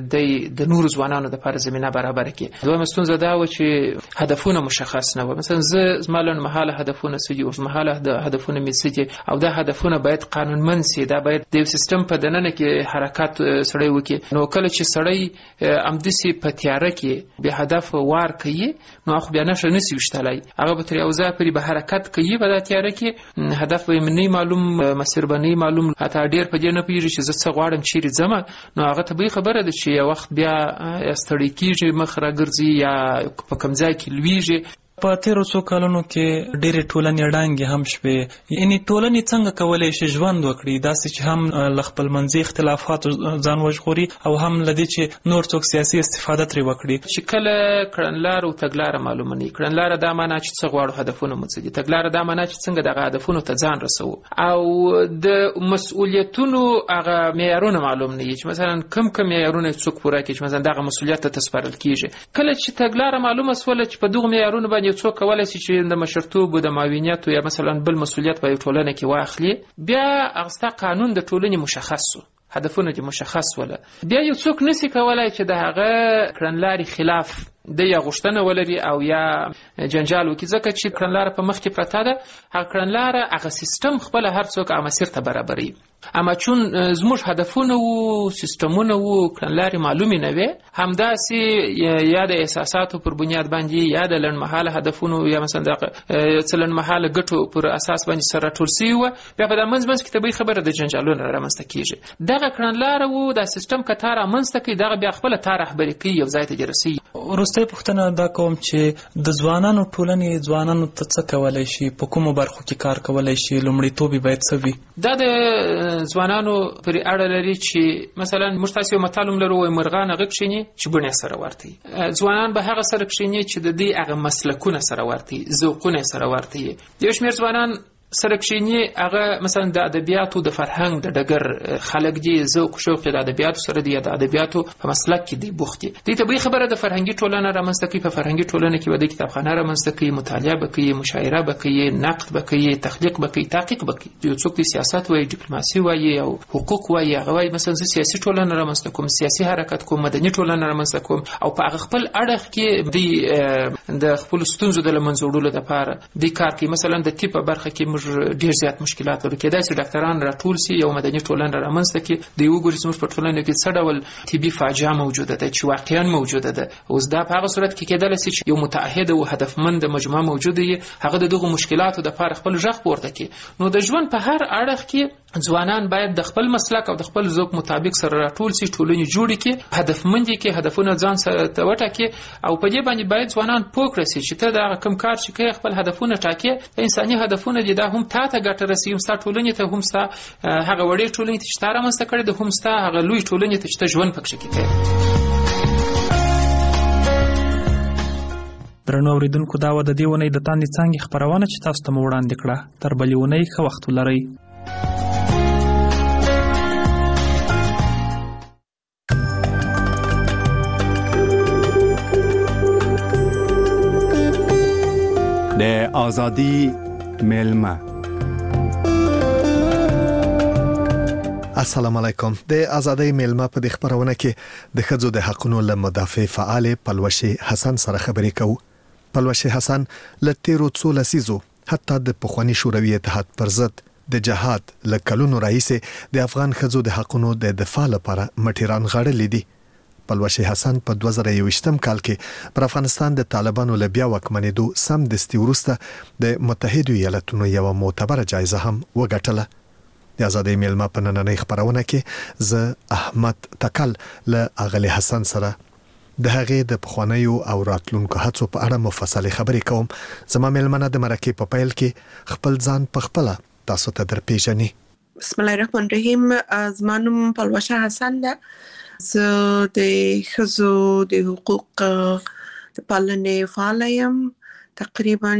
چې د نور ځوانانو لپاره زمينه برابر کړي. دویمه ستونزه دا و چې هدفونه مشخص نه و. مثلا زه زما لنډمهاله هدفونه څه دي، اوږدمهاله هدفونه مې څه دي، او دا هدفونه باید قانونمند سي. دا باید د یو سیستم په دننه کې حرکت سړی وکړي. نو کله چې سړی امدسي په تیاره کې به هدف وار کوي، نو خو بیا نشه نسی وشتلای، هغه به تر یو ځای پورې به حرکت کوي، په تیاره کې هدف به منی معلوم، مسیر بنی معلوم، حتی ډیر په دې نه پیږي چې زه څه غواړم چیرې ځم. نو هغه طبیعي خبره ده چې یو وخت بیا ستړی کیږي، مخ راګرځي یا په کوم ځای کې لویږي. په تیرو څو کلونو کې ډېرې ټولنې ړنګې هم شوې. یعنې ټولنې څنګه کولی شي ژوند وکړي داسې چې هم له خپل منځي اختلافاتو ځان وژغوري او هم له دې چې نور څوک سیاسي استفاده ترې وکړي. چې کله کړنلاره او تګلاره معلومه نه وي، کړنلاره دا معنا چې څه غواړو، هدفونه مو څه دي، تګلاره دا معنا چې څنګه دغه هدفونو ته ځان رسوو، او د مسؤلیتونو هغه معیارونه معلوم نه وي چې مثلا کم کم معیارونه څوک پوره کړي چې مثلا دغه مسؤلیت ته تسپارل کیږي. کله چې تګلاره معلومه سوله چې په دغه معیارونو باندې څوک کولای شي چې د مشرتوب او د معاونیت یا مثلا بل مسؤلیت په ټولنه کې واخلي، بیا هغه قانون د ټولنې مشخص شو، هدفونه دې مشخص وله، بیا یو څوک نسی کولای چې د هغه کړنلارې خلاف د یا غوښتنه ولري او یا جنجال وکړي، ځکه چې کړنلاره په مخ کې پرته ده. هغه کړنلاره هغه سیستم خپل هر څوک هغه مسیر ته برابري، اما چون زموږ هدفونه وو، سیستمونه وو، کړنلارې معلومې نه وي، همداسې یا د احساساتو پر بنیاد باندې یا د لنډمهاله هدفونو یا مثلا د څه لنډمهاله ګټو پر اساس باندې سره ټول سوي وه، بیا په دا منځ منځ کې طبیعي خبره د جنجالونه رامنځته کېږي. دغه کړنلاره وو، دا سیستم که تا رامنځته کوي، دغه بیا خپله تا رهبري کوي، یو ځای ته دې رسوي. وروسته پوښتنه دا کوم چې د ځوانانو ټولنې ځوانانو ته څه کولی شي، په کومو برخو کې کار کولی شي، لومړیتوب یې باید څه وي؟ دا د ځوانانو پرې اړه لري چې مثلا موږ تاسو یو متل هم لرو، وایي مرغان هغه کښېني چې بڼې سره ورته وي. ځوانان به هغه سره کښېني چې د دې هغه مسلکونه سره ورته وي، ذوقونه سره ورته وي. یو شمېر ځوانان سره کښېني هغه مثلا د ادبیاتو د فرهنګ د ډګر خلک دي، ذوق شوق د ادبیاتو سره دی، د ادبیاتو په مسلک کې دی بوخت دي. دې طبیعي خبره د فرهنګي ټولنه رامنځته کوي، په فرهنګي ټولنه کې به د کتابخانه رامنځته کوي، مطالعه به کوي، مشاعره به کوي، نقد به کوي، تخلیق به کوي، تحقیق به کوي. یو څوک د سیاست وایي، ډیپلوماسي وایي او حقوق وایي، هغه وایي مثلا زه سیاسي ټولنه رامنځته کوم، سیاسي حرکت کوم، مدني ټولنه رامنځته کوم، او په هغه خپل اړخ کې د د خپل ستونزو د له منځه وړلو لپاره د کار کوي. مثلا د طب په برخه کې موږ ډېر زیات مشکلات لرو، کېدای شي ډاکټران راټول سي، یو مدني ټولنه رامنځته کړي، د یو ګوري زموږ په ټولنه کې څه ډول طبي فاجعه موجوده ده چې واقعا موجوده ده. اوس دا په هغه صورت کې کېدای شي چې یو متعهد او هدفمند مجموعه موجوده وي، هغه د دغه مشکلاتو د لپاره خپل ژغ پورته کړي. نو د ژوند په هر اړخ کې ځوانان باید د خپل مسلک او د خپل ذوق مطابق سره راټول سي، ټولنې جوړې کړي، هدفمند کې هدفونه ځان سره وټاکي، او په دې باندې باید ځوانان پوه کړي چې ته دا کوم کار چې کوي خپل هدفونه ټاکي، انساني هدفونه دي، دا هم تا ته ګټه رسوي، هم ستا ټولنې ته، هم ستا هغه وړې ټولنې ته چې تا رامنځته کړې ده، هم ستا هغه لوی ټولنې ته چې ته ژوند پکښې کوې. درنو اوریدونکو، دا و د دې اونۍ د تاندې څانګې خپرونه چې تاسو ته مو وړاندې کړه. تر بلې اونۍ ښه وخت ولرئ. د ازادي ملما السلام علیکم. د ازادۍ میلمه په د خبرونه کې د خځو د حقوقو له مدافع فعال پلوشي حسن سره خبرې کوو. پلوشي حسن له تیرو څو لسیزو حتی د پخوانی شوروي اتحاد پر ضد د جهاد له کلونو راهیسې د افغان خځو د حقوقو د دفاع لپاره مټیران غړلې دي. پلوشي حسن په دوه زره یوویشتم کال کې پر افغانستان د طالبانو له بیا واکمنېدو سم دستي وروسته د متحده ایالاتونو یو معتبره جایزه هم وګټله. د ازادۍ میلمه په نننۍ خبرونه کې زه احمد تکل له اغلی حسن سره د هغې د پخوانیو او راتلونکو هڅو په اړه مفصل خبرې کوم. زما میلمنه د مرکې په پیل کې خپل ځان په خپل تاسو ته درپېژني. بسم الله الرحمن الرحیم. زما نوم پلوشه حسن ده. زه د ښځو د حقوق د پالنې فعاله یم. تقریبا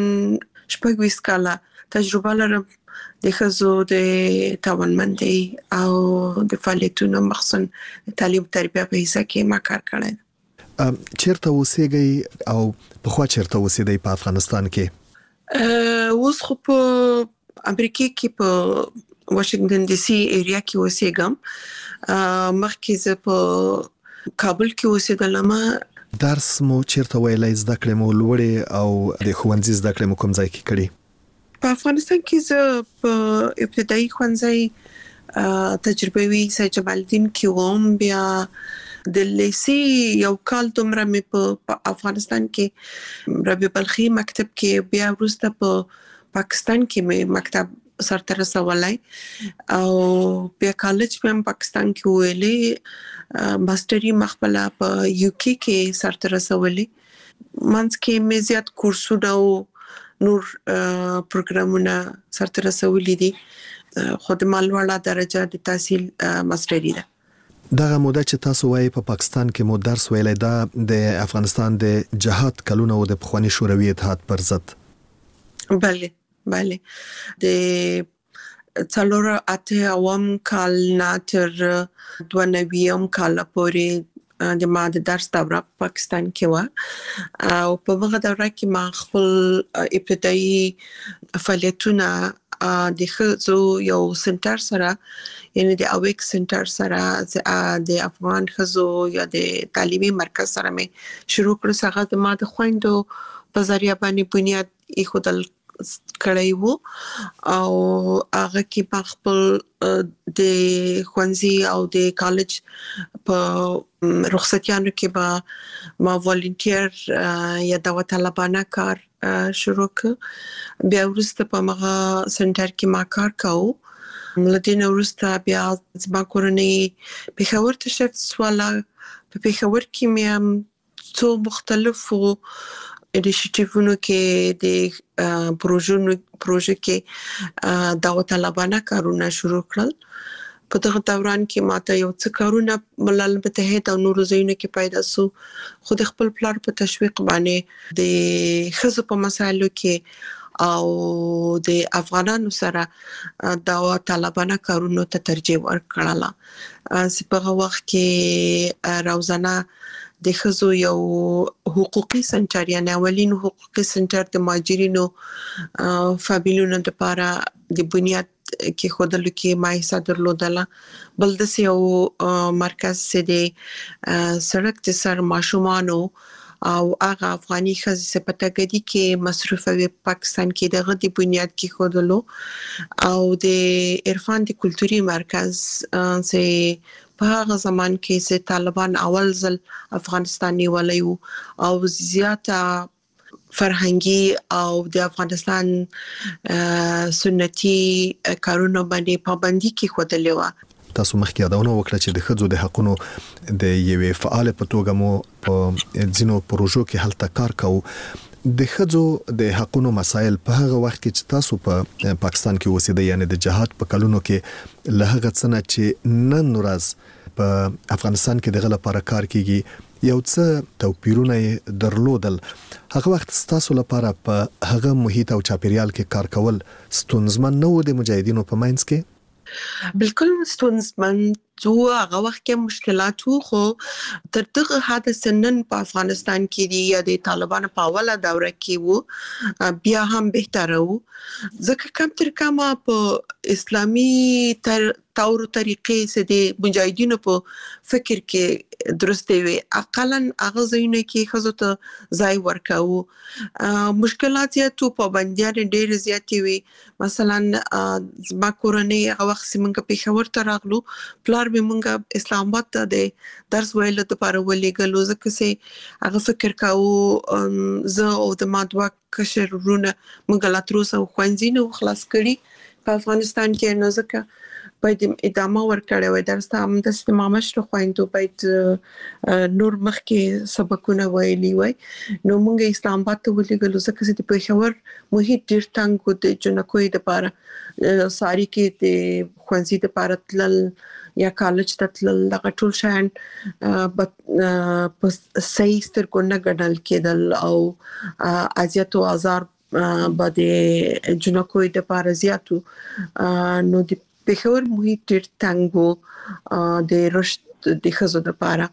شپږ ویشت کاله تجربه لرم د ښځو د توانمندۍ او د فعالیتونو مخصوصا د تعلیم تربیه په حصہ کې ما کار کړی. چیرته اوسېږئ او پخوا چیرته اوسېدئ په افغانستان کې؟ اوس خو په امریکا کې په واشنگټن ډي سي ایریا کې اوسېږم. مخکې زه په کابل کې اوسېدلم. درس مو چیرته ویلای، زده کړې مو لوړې او د ښوونځي زده کړې مو کوم ځای کې کړې؟ په افغانستان کې زه په ابتدایي ښوونځي تجربوي سید جمال الدین کې وم. بیا د لیسي یو کال دومره مې په افغانستان کې ربیع بلخي مکتب کې، بیا وروسته په پاکستان کې مې مکتب سرته رسولای او بیا کالج په پاکستان کې ویلې. ماستري مخبله په یو کې کې سرته رسولې. منځ کې مې زیات کورسونه او نور پروګرامونه سرته رسولې دي. خو د مالوړه درجه د تحصیل ماستري ده. دغه موده چې تاسو وایي په پاکستان کې مو درس ویلای، دا د افغانستان د جهاد کلونه او د پخوانی شوروي اتحاد پر ضد؟ بله بله. د څلور اته اوم کال نه تر دوه نویم کال پورې د ما د درس دوره پاکستان کې و او په هغه دوره کې ما خپل ابتدایي فعالیتونه د ښځو یو سنټر سره، یعنی د اویک سنټر سره د افغان ښځو یا د تعلیمي مرکز سره مې شروع کړو. هغه د ما د خویندو په ذریعہ باندې بنیاد ایښودل کړی وو او هغه کې په خپل د ښوونځي او د کالج په رخصتیانو کې به ما والنټیر یا دعوت طلبانه کار شروع کړ. بیا وروسته په هغه سنټر کې ما کار کاوه. ملدین وروسته بیا زما کورنۍ پېښور ته شفت سواله. په پېښور کې مې څو مختلفو انیشیټیوونو کې د پروژونو پروژه کې دعوت طلبانه کارونه شروع کړل. په دغه دوران کې ماته یو څه کارونه ملل متحد او نورو ځایونو کې پیدا سو. خو د خپل پلان په تشویق باندې د ښځو په مسایلو کې او د افغانانو سره دعوت طلبانه کارونه ته ترجیح ورکړله. په هغه وخت کې روزانه د ښځو یو حقوقي سنټر، یعنی اولین حقوقي سنټر د مهاجرینو فامیلونو لپاره د بنیاد کې خودلو کې ما حصہ درلودله. بل د یو مرکز چې د سړک د سر ماشومانو او هغه افغاني ښځې چې په تګدي کې مصروفه پاکستان کې دغه د بنیاد کې خودلو او د عرفان د کلتوري مرکز چې په هغه زمان کې چې طالبان اول ځل افغانستان نیولی وو او زیاته فرهنګي او د افغانستان سنتي کارونه باندې پابندي کې خودلې و. تاسو مخکې یادونه وکړه چې د ښځو د حقوقو د یوې فعال په توګه مو په ځینو پروژو کې هلته کار کوو. د ښځو د حقوقو مسایل په هغه وخت کې چې تاسو په پاکستان کې اوسېدئ، یعنی د جهاد په کلونو کې له هغه څه نه چې نن ورځ په افغانستان کې دغه لپاره کار کیږي، یو څه توپیرونه درلودل. هغه وخت تاسو لپاره په هغه محیط او چاپیریال کې کار کول ستونزمن نه و د مجاهدینو په منځ کې؟ بالکل ستونزمن تو هغه وخت کې مشکلات وو خو تر دغه حد سنن په افغانستان کې دی یا د طالبانو په اوله دوره کې وو بیا هم بهتره وو ځکه کم تر کمه په اسلامي تر تور طریقې سره د مجاهدینو په فکر کې درسته وي اقلا هغه ځینې کې خزو ته ځای ورکاو مشکلات یا تو پابندیان ډېر زیاتې وي مثلا ما کورنۍ هغه وخت سیمنګ په خبر ته راغلو پلار به مونږه اسلام آباد ته د درس ویل د لپاره ولېګلو ځکه چې هغه فکر کاوه زه او د مادوا کشرونه مونږ لا تر اوسه خوانځینو خلاص کړي په افغانستان کې نو ځکه باید ادامه ورکړی وای درس ته هم د استمامه شو خويندو باید نور مخکې سبقونه ویلي وای نو موږ اسلام آباد ته ولېګلو ځکه چې په خبر محیط ډیر تنګ د جنکوې د لپاره ساری کې د خوانځي د لپاره تل یا کالج ته تل دغه ټول شان په صحیح سترګو نه ګڼل کېدل او اذیت او آزار باندې جنکوې د لپاره زیاتو نو د بخور محیط ډیر تنګو د رشد د خزو د لپاره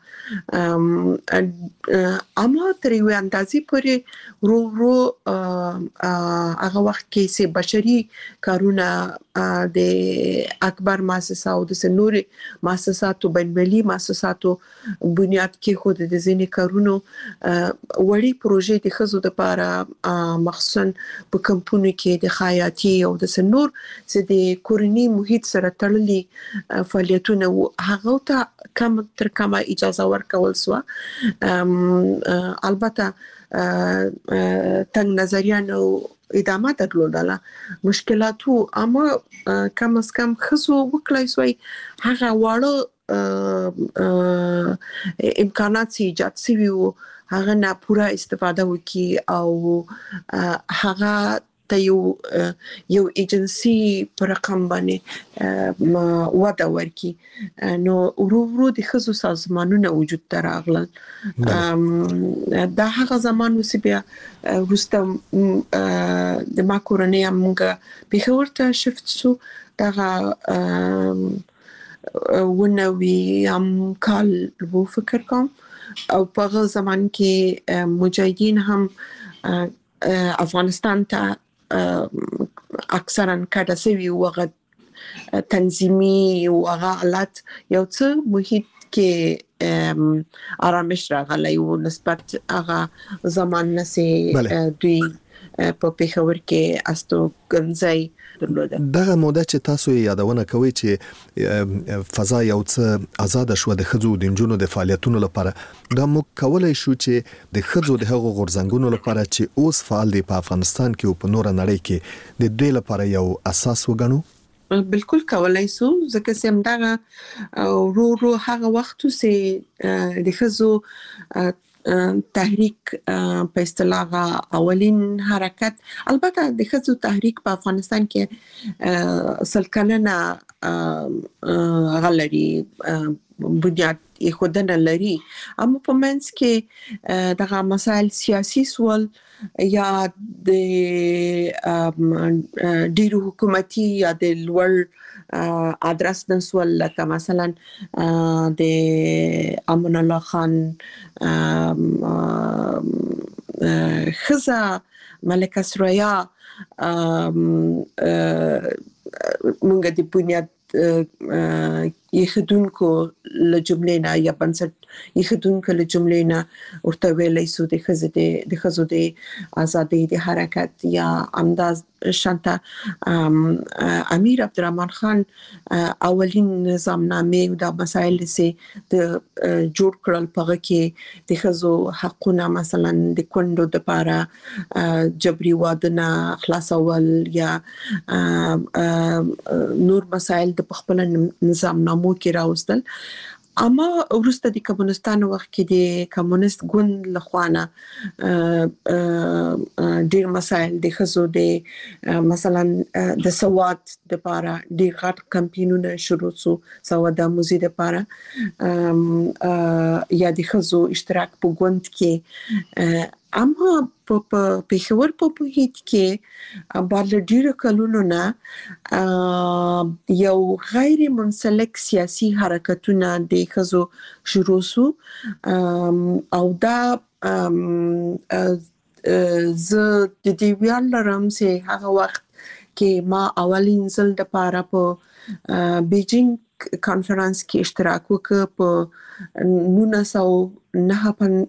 اما تر یو اندازې پورې رو رو هغه وخت کې سي بشري کارونه د اکبر مؤسسه او د سنوري مؤسساتو بین‌المللي مؤسساتو بنیاد کې خود د ځینې کارونو وړي پروژې د خزو د لپاره مخصوصا په کمپونو کې د خیاطي او د سنور چې د کورنۍ محیط سره تړلي فعالیتونه هغه ته کم تر کومه اجازه ورکول سو البته تنگ نظریانو ادامه درلودله مشکلاتو اما کم از کم خصو وکړای سوی هغه واړه امکانات چې ایجاد شوي وو هغه نه پوره استفاده وکي او هغه ته یو یو ایجنسی پر رقم باندې وده ورکي نو ورو ورو د خصوص سازمانونه وجود ته راغلل دا هغه زمان وسی بیا ورسته د ما کورنۍ موږ په خورته شفت شو دا ونوي ام کال وو فکر کوم او په زمان کې مجاهدین هم افغانستان ته اکثرا کډه سوي وغه تنظیمي او هغه حالت یو څه محیط کې آرامش راغلی او نسبت هغه زمان نسي دوی په پیښور کې استو ګنځي دغه موده چې تاسو یادونه کوي چې فضا یو څه آزاد شو د خزو د جنونو د فعالیتونو لپاره دا مو کولای شو چې د خزو د هغو غورځنګونو لپاره چې اوس فعال دي په افغانستان کې او په نور نړۍ کې د دې لپاره یو اساس وګڼو بالکل کولای شو ځکه چې همدغه ورو ورو هغه وخت چې د خزو تحریک په اصطلاح اولین حرکت البته د خزو تحریک په افغانستان کې سلکلنه غلري بنیاد خودنه لري اما په منځ کې دغه مسائل سیاسي سوال یا د ډیرو حکومتي یا د لوړ ادرس د سوال لکه مثلا د امان الله خان خزا ملکه سریا مونږ د بنیاد یخدونکو له جملې نه یا بنسټ یخدونکو له جملې نه ورته ویلای سو د خزه د خزو د ازادي د حرکت یا امداز شانتا امیر عبدالرحمن خان اولین نظام نامه او د مسایل سي د جوړ کړل پغه کې د خزو حقونه مثلا د کندو د لپاره جبري وادنه خلاصول یا نور مسایل د خپل نظام نامو کې راوستل اما ورسته د کمونستانو وخت کې د کمونست ګوند لخوانه ډیر مسایل د خزو د مثلا د سواد د لپاره ډیر غټ کمپاینونه شروع شو سواد موزي د لپاره یا د خزو اشتراک په ګوند کې اما په پېښور په محیط کې بعد ډیرو کلونو نه یو غیر منسلک سیاسي حرکتونه د خزو شروع سو او دا ز د دې ویل لرم چې هغه وخت کې ما اولین ځل د پاره په بیجینګ کانفرنس کې اشتراک وکړ په نولس سوه نهه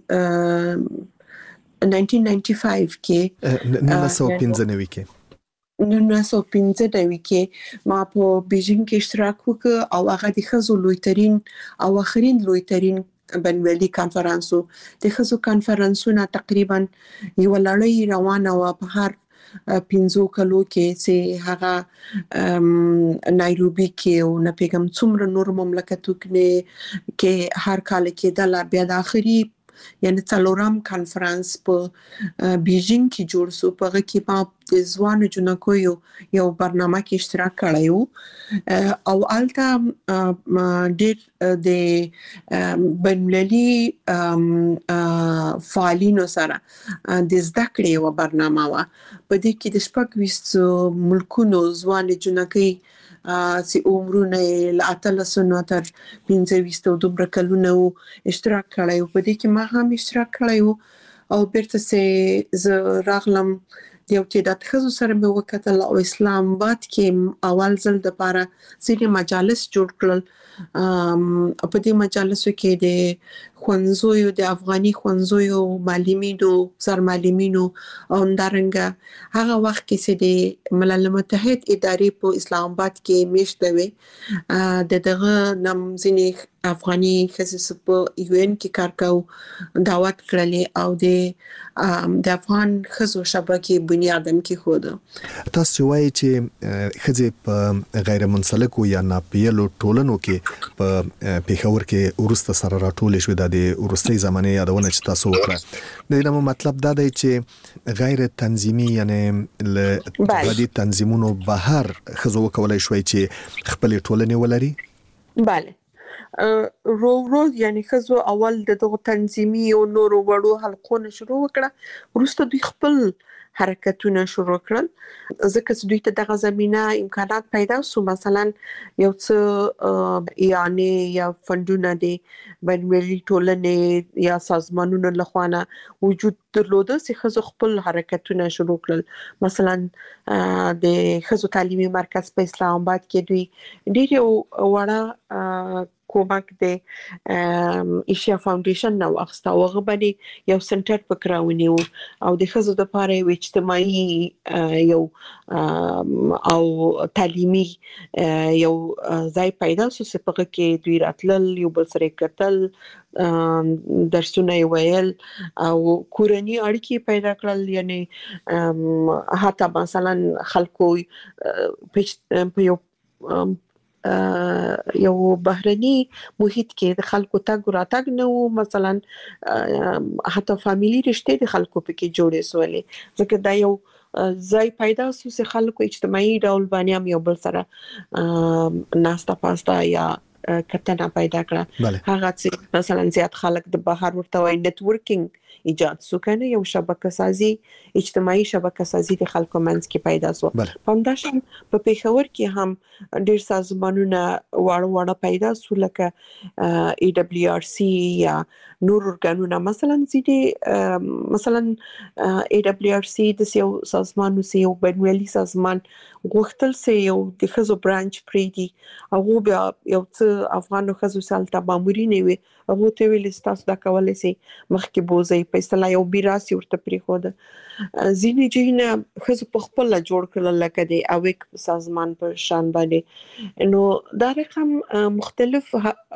پنځه کې نولس سوه پنځه نوي کې نولس سوه پنځه نوي کې ما په بیجینګ کې اشتراک وکړ او هغه د خزو لویترین او اخرین لویترین بین‌المللي کانفرنسو د خزو کانفرنسونه تقریبا یو لړۍ روانه و په هر پینځو کلو کې چې هغه نایروبي کې او نه پیغام څومره نور مملکتو کې کې هر کال کې د بیا د اخري یعنی څلورم کانفرنس په بیجینګ کې جوړ شو په هغه کې ما د ځوانو جنکو یو یو برنامه کې اشتراک کړی او الته ډېر د بین‌المللي فعالینو سره د زده کړې یو برنامه و په دې کې د شپږ ویشت ملکونو ځوان جنکې چې عمرونه له اتلس نه تر پنځه ویشت دومره کلونه اشتراک کړی په دې کې ما هم اشتراک کړی او بیرته سه ز راغلم یو تعداد خزو سره مې وکتل او اسلام آباد کې اول ځل د پاره ځینې مجالس جوړ کړل په دې مجالسو کې د خوانزویو د افغاني خوانزویو معلمینو سرمعلمینو او همدارنګه هغه وخت کې چې د ملل متحد ادارې په اسلام آباد کې میشته وي د دغه نم ځینې افغاني خصوص په یو ان کې کار کاو دعوت کړلې او د د افغان خزو شبکې بنیادم کې خود تاسو وایي چې خزه په غیر منسلکو یا ناپیلو ټولنو کې په پېښور کې ورسته سره راټول شو د ورستۍ زمانه یادونه چې تاسو وکړه د دې مطلب دا دی چې غیر تنظیمي یعنی ل بعدي تنظیمونو بهر خزو کولای شوي چې خپل ټولنه ولري bale رو رو یعنی خزو اول د دغه تنظیمي او نورو وړو حلقونه شروع وکړه ورسته دوی خپل حرکتونه شروع کړل ځکه چې دوی ته دغه زمينه امکانات پیدا شو مثلا یو څه یعنی یا فندونه دي بین‌المللي ټولنې یا سازمانونو لخوانه وجود درلوده چې خزو خپل حرکتونه شروع کړل مثلا د خزو تعلیمي مرکز په اسلام آباد کې دوی ډېر وړه کومک د ایشیا فاونډیشن نو اخستا وغه باندې یو سنټر پکراونی او د خزو د پاره یو اجتماعي یو او تعلیمي یو ځای پیدا شو چې په کې دوی راتلل یو بل سره کتل درسونه ویل او کورنۍ اړیکې پیدا کړل یعنی حتی مثلا خلکو په یو یو بهرني محیط کې د خلکو تاګ راتګ نو مثلا حتی فاميلي رشتې د خلکو په کې جوړې سولې ځکه دا یو ځای پیدا شو چې خلکو اجتماعي ډول باندې هم یو بل سره ناستا پاستا یا کتنه پیدا کړه هغه چې مثلا زیات خلک د بهر ورته وای نتورکینګ ایجاد سو کنه یو شبکه سازي اجتماعي شبکه سازي د خلکو منځ کې پیدا سو پمداشم په پیښور کې هم ډېر سازمانونه وړ وړ پیدا سو لکه ای دبليو ار سی یا نور ورګانونه مثلا زیدي مثلا ای دبليو ار سی د یو سازمان نو یو بین‌المللي سازمان غوښتل سي یو د خزو برانچ پریدي او بیا یو څه افغانو خزو سالته مامورین وي هغه ته ویل تاسو دا کولای شي مخکې بوزي په اصطلاح یو بیراسي ورته پریخوده ځینې جینه خزو په خپل جوړ کړل لکه د اویک سازمان په شان باندې نو دا رقم مختلف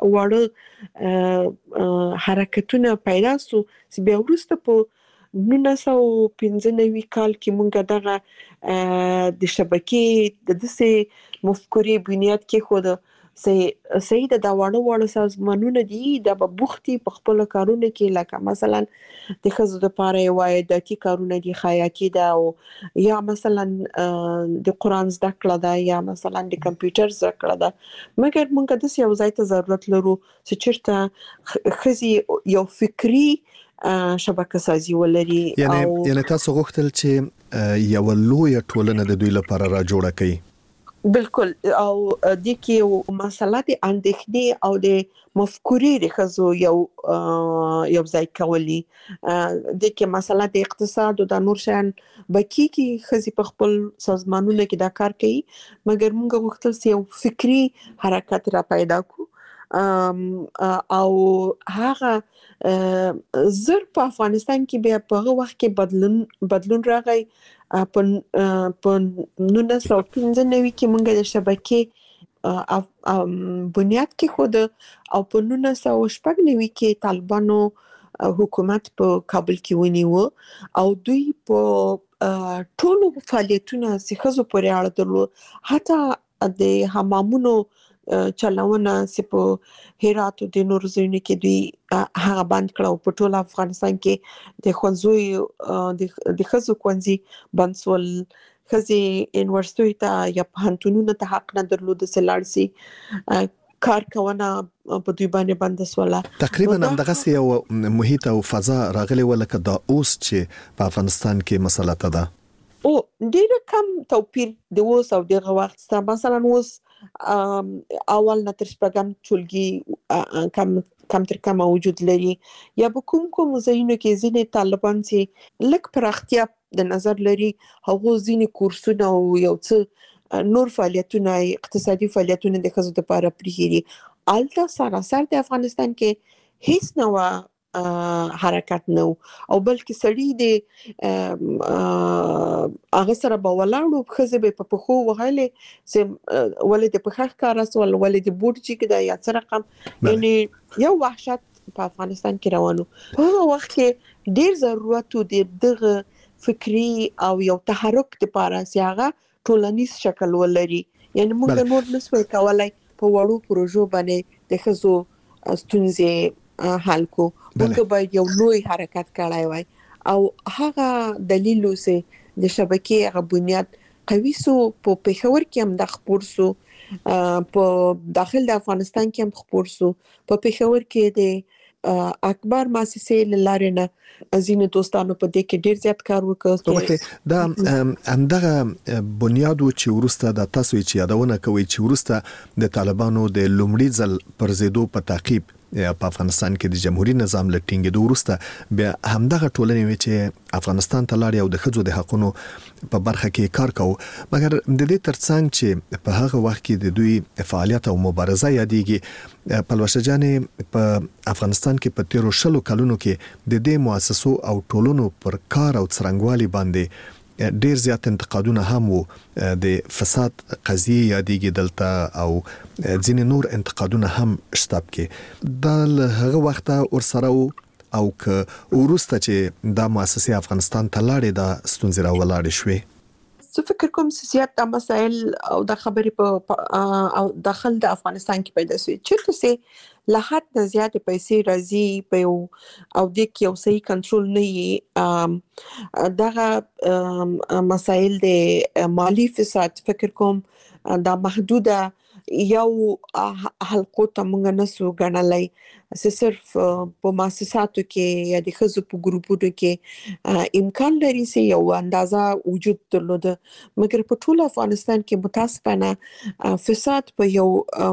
وړ حرکتونه پیدا سو چې بیا ورسته په نولس سوه پنځه نوي کال کې مونږ دغه د شبکې د دسه مفکورې بنیاد کې خود سي سيد دا وړو وړو سازمانونه دي د بوختي په خپل کارونه کې لکه مثلا د خزو د پاره وای د تی کارونه دي خیاطي دا او یا مثلا د قران زده کړه دا یا مثلا د کمپیوټر زده کړه دا مګر مونږ د یو ځای ته ضرورت لرو چې چیرته خزي یو فکری شبکه سازي ولري یعنی او یعنی تاسو غوښتل چې یو لوی ټولنه د دوی لپاره را جوړه کړي. بالکل او د کې مسله د اندېښنې او د مفکورې رخصو یو یو ځای کولی د کې مسله د اقتصاد او د نور شان بکی کې خزي په خپل سازمانونو کې دا کار کوي مګر موږ غوښتل چې یو فکری حرکت را پیدا کو او هغه زر په افغانستان کې بیا په وخت کې بدلون بدلون راغی په په نو سو پنځه نوي کې موږ د شبکې بنیاد کې خود او په نو سو شپږ نوي کې طالبانو حکومت په کابل کې ونیو او دوی په ټولو فعالیتونو سیخزو پورې اړه درلود حتی د حمامونو چلاونه سپو هرات د نور زینو کې دوی هغه بند کړو په ټول افغانستان کې د خنزوي د خزو کونزي بنسول خزي یونیورسيټي ته یا پهنټونونو ته حق نه درلود سلارسي کار کوونه په دوی باندې بندسوله تقریبا همدغه یو محیط او فضا راغلی ولکه دا اوس چې په افغانستان کې مسله ده او ډیر کم توپیر د اوس او دغه وخت سره مثلا اوس اول نه تر شپږم ټولګي کم کم تر کم موجود لري یا به کوم کوم ځایونو کې ځینې طالبان چې لک پراختیا د نظر لري هغه ځینې کورسونه او یو څه نور فعالیتونه اقتصادي فعالیتونه د خزو لپاره پریږي الته سراسر د افغانستان کې هیڅ نو حرکت نو او بلکې سړی د هغه سره به ولاړو خزه به په پخو وغاله سم ولې د پخخ کار اسول ولې د بورجی کې د یا سره رقم یعنی یو وحشت په افغانستان کې روانو په وخت کې ډیر ضرورت دی دغه فکری او یو تحرک لپاره سیاغه ټولنیز شکل ولري یعنی موږ نور نسوي کولای په وړو پروژو باندې د خزو ستونزې حل کو موږ باید یو لوی حرکت کړای وای او هغه دلیل اوسه د شبکې هغه بنیاد قوي سو په پېښور کې هم د خبر سو په داخل د افغانستان کې هم خبر سو په پېښور کې د اکبر مؤسسې لارنه ازینه دوستانو په دې کې ډیر زیات کار وکړ دا همدغه بنیاد چې ورسته د تاسو چې یادونه کوي چې ورسته د طالبانو د لومړي ځل پر زیدو په تعقیب په افغانستان کې د جمهوریت نظام لټینګ د ورسته بیا همدغه ټولنې چې افغانستان ته لاړ او د خځو د حقوقو په برخه کې کار کوي مګر د دې ترڅنګ چې په هغه وخت کې د دوی فعالیت او مبارزه یادېږي په لوشجانې په افغانستان کې په تیرو شلو کلونو کې د دې مؤسسو او ټولونو پر کار او څرنګوالي باندې ډیر زیات انتقادونه هم وو د فساد قضیه یادېږي دلته او ځینې نور انتقادونه هم شتاب کې د هغه وخت ورسره او که ورسته چې دا مؤسسه افغانستان ته لاړې دا ستونزې راولاړې شوې زه فکر کوم چې زیات د مسائل او د خبرې په او داخل د افغانستان کې پیدا شوی چې څه له حد نه زیات پیسې راځي په یو او د کې یو صحیح کنټرول نه یي دغه مسائل د مالی فساد فکر کوم دا محدوده یو حلقو ته موږ نسو غنلای چې صرف په مؤسساتو کې یا د خزو په ګروپونو کې امکان لري چې یو اندازه وجود درلوده مګر په ټول افغانستان کې متاسفانه فساد په یو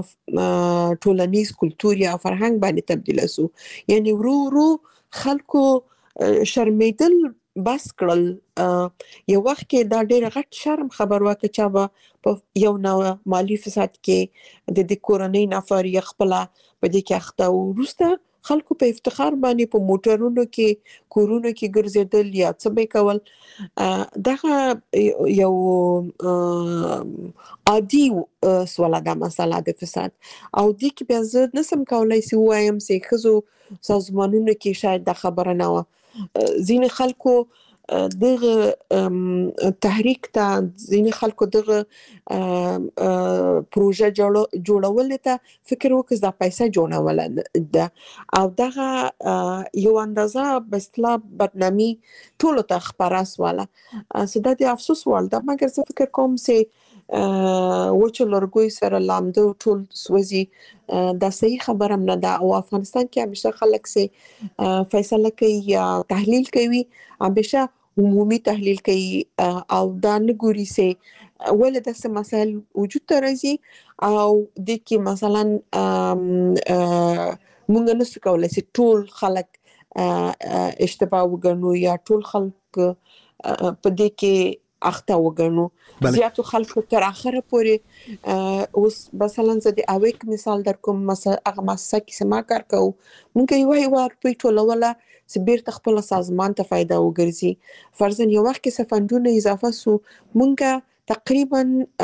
ټولنیز کلتور یا فرهنګ باندې تبدیل شو یعنی ورو ورو خلکو شرمیدل بس کړل یو وخت کې دا ډېر غټ شرم خبر واکه چې په یو نو مالی فساد کې د د کورنۍ نفر یې خپل په دې کې اخته ورسته خلکو په افتخار باندې په موټرونو کې کورونو کې ګرځیدل یا څه به کول دغه یو عادي سواله د مسله د فساد او د کې بیا زه نسم کولای سی وایم چې خزو سازمانونو کې شاید د خبره نه و زین خلکو دغه تحریک ته زین خلکو دغه پروژه جوړول ته فکر وکړ دا پیسې جوړول ده او دغه یو اندازه بسلا بدنامي ټول ته خبره سواله سده د افسوس وال دا مګر زه فکر کوم چې وچو لرګوي سره لامده ټول سوځي دا صحیح خبره نه ده او افغانستان کې همیشه خلک سي فیصله کوي یا تحلیل کوي همیشه عمومي تحلیل کوي او دا نه ګوري سي ولې داسې مسایل وجود ته راځي او د کې مثلا مونږ نشو کولای چې ټول خلک اشتباه وګڼو یا ټول خلک په دې کې اخته وګڼو زیاتو خلکو تر اخره پورې اوس مثلا زه د اویک مثال در کوم مثلا هغه مسه کې سما کار کوو مونږ یو یو ور په ټولوله چې بیرته خپل سازمان ته فائدہ وګرځي فرضاً یو وخت کې سفندونه اضافه سو مونږ تقریبا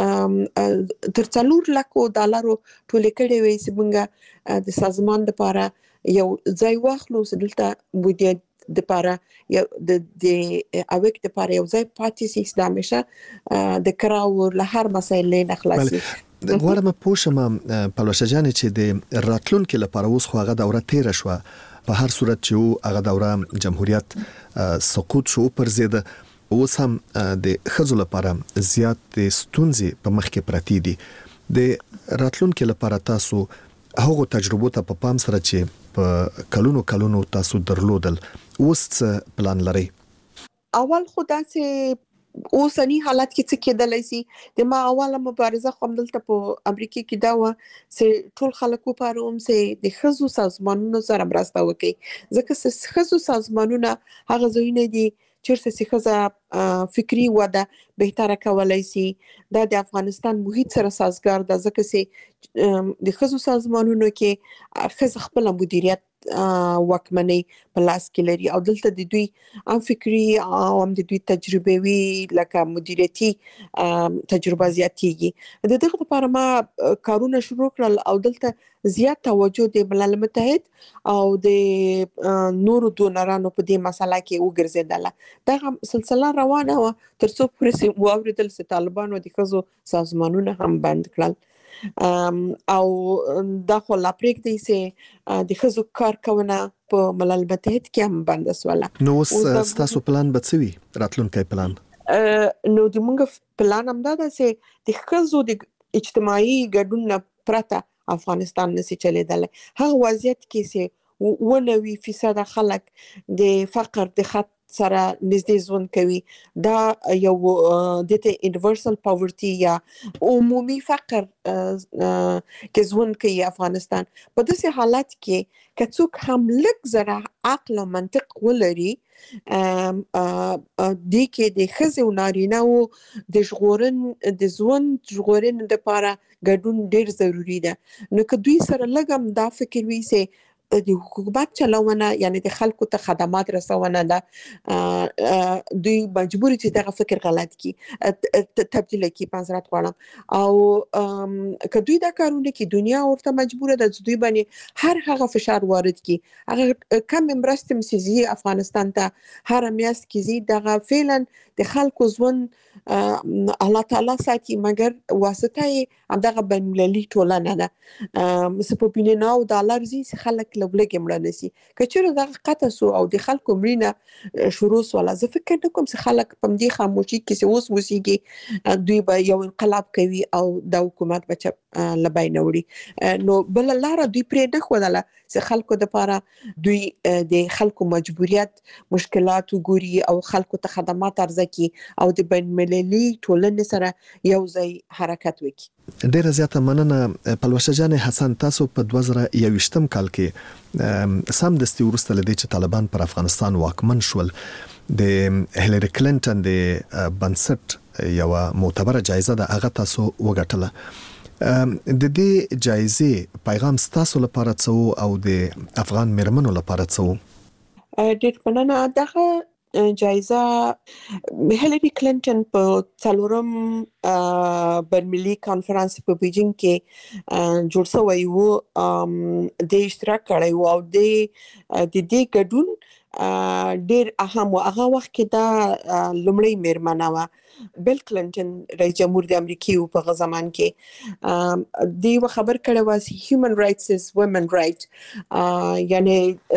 تر څلور لکو ډالرو ټول کړي وي چې مونږ د سازمان لپاره یو ځای واخلو چې دلته بودیه د لپاره یو د د اویک د لپاره یو ځای پاتې سي د همیشه د کراو له هر مسایل نه خلاصي غواړم پوښتم پلوشه جان چې د راتلونکو لپاره اوس خو هغه دوره تیر شو په هر صورت چې هغه دوره جمهوریت سقوط شو پر زیاده اوس هم د خزو لپاره زیات ستونزې په مخ کې پراتی دي د راتلونکو لپاره تاسو هغه تجربه ته په پام سره چې په کلونو کلونو تاسو درلودل اوس پلان لري اول خدا چې اوسنی حالت کې څه کېدلای شي د ما اوله مبارزه کوم دلته په امریکا کې دا و چې ټول خلکو لپاره هم چې د خزو سازمانونو سره مرسته وکړي ځکه چې خزو سازمانونه هغه ځایونه دي چیرته چې خزه فکری وده بهتره کولای شي دا د افغانستان محیط سره سازګار ده ځکه چې د خزو سازمانونو کې خزه خپل مدیریت وکمنۍ په لاس کې لري او دلته د دوی ام فکری او هم د دوی تجربه وی لکه مدیریتي تجربه زیاتېږي د دغه لپاره ما کارونه شروع کړل او دلته زیات توجه د ملل متحد او د نورو دونرانو په دې مسله کې وګرځیدله دا سلسله روانه و تر څو پرې واوریدل چې طالبانو د خزو سازمانونه هم بند کړل او دا خو لا پرېږدي چې د خزو کارکونه په ملل متحد کې هم بند شوله نو تاسو پلان بڅوي راتلونکي پلان نو د موږ پلان هم دا ده چې د خزو د اجتماعي ګډون پرته افغانستان نشي چلیدل هغه وضعیت کې چې ونوي فیصد خلک د فقر د خط سره نږدې ژوند کوي دا یو د یونیورسل پاورټي یا عمومي فقر کې ژوند کوي افغانستان په داسې حالت کې کڅوک هم لږ زره عقل او منطق ولري د کې د خزو نارینه او د ژغورن د ژوند ژغورن لپاره ګډون ډیر ضروری ده نو که دوی سره لګم دا فکر وي سي د حکومت چلونه یعنی د خلکو ته خدمات رسونه ده دوی مجبور دي دغه فکر غلط کی تبدیل کی پنځرات غواړم او کدوې دا کارونه کی دنیا ورته مجبور ده دوی باندې هر هغه فشار وارد کی هغه کم مرستم سيزي افغانستان ته هر میاس کی زی دغه فعلا د خلکو ژوند الله تعالی ساتي مګر واسطه هم دغه بنمللي ټولنه ده سپوپینه نو ډالر زی خلک لګلګ مړ نسی کچره دغه قطه سو او د خلکو مړینه شروع ولا زه فکر نکوم چې خلک په دې خاموشي کې اوس وسیږي دوی به یو انقلاب کوي او د حکومت بچ لبای نوړي نو بل لار دوی پرې نه خودله چې خلکو د لپاره دوی د خلکو مجبوریت مشکلات وګوري او خلکو ته خدمات ارزکي او د بین مللي ټولنې سره یو ځای حرکت وکړي ډیره زیاته مننه پلوشه جان حسن تاسو په دوه زره یوویشتم کال کې سم دستي ورسته لدی چې طالبان پر افغانستان واکمن شول د هیلری کلینټن د بنسټ یو معتبره جایزه ده هغه تاسو وګټله د دې جایزې پیغام تاسو لپاره څه او د افغان مرمنو لپاره څه ډېر مننه دغه جایزه هیلری کلینټن په څلورم بین‌المللي کانفرنس په بیجینګ کې جوړ شوی و د اشتراک کړی و او د دې ګډون ډیر اهم او هغه وخت کې دا لومړی میرمنه و بل کلینټن رئیس جمهور د امریکای په غو زمان کې دی و خبر کړه واس هیومن رائټس از وومن رائټ یعنی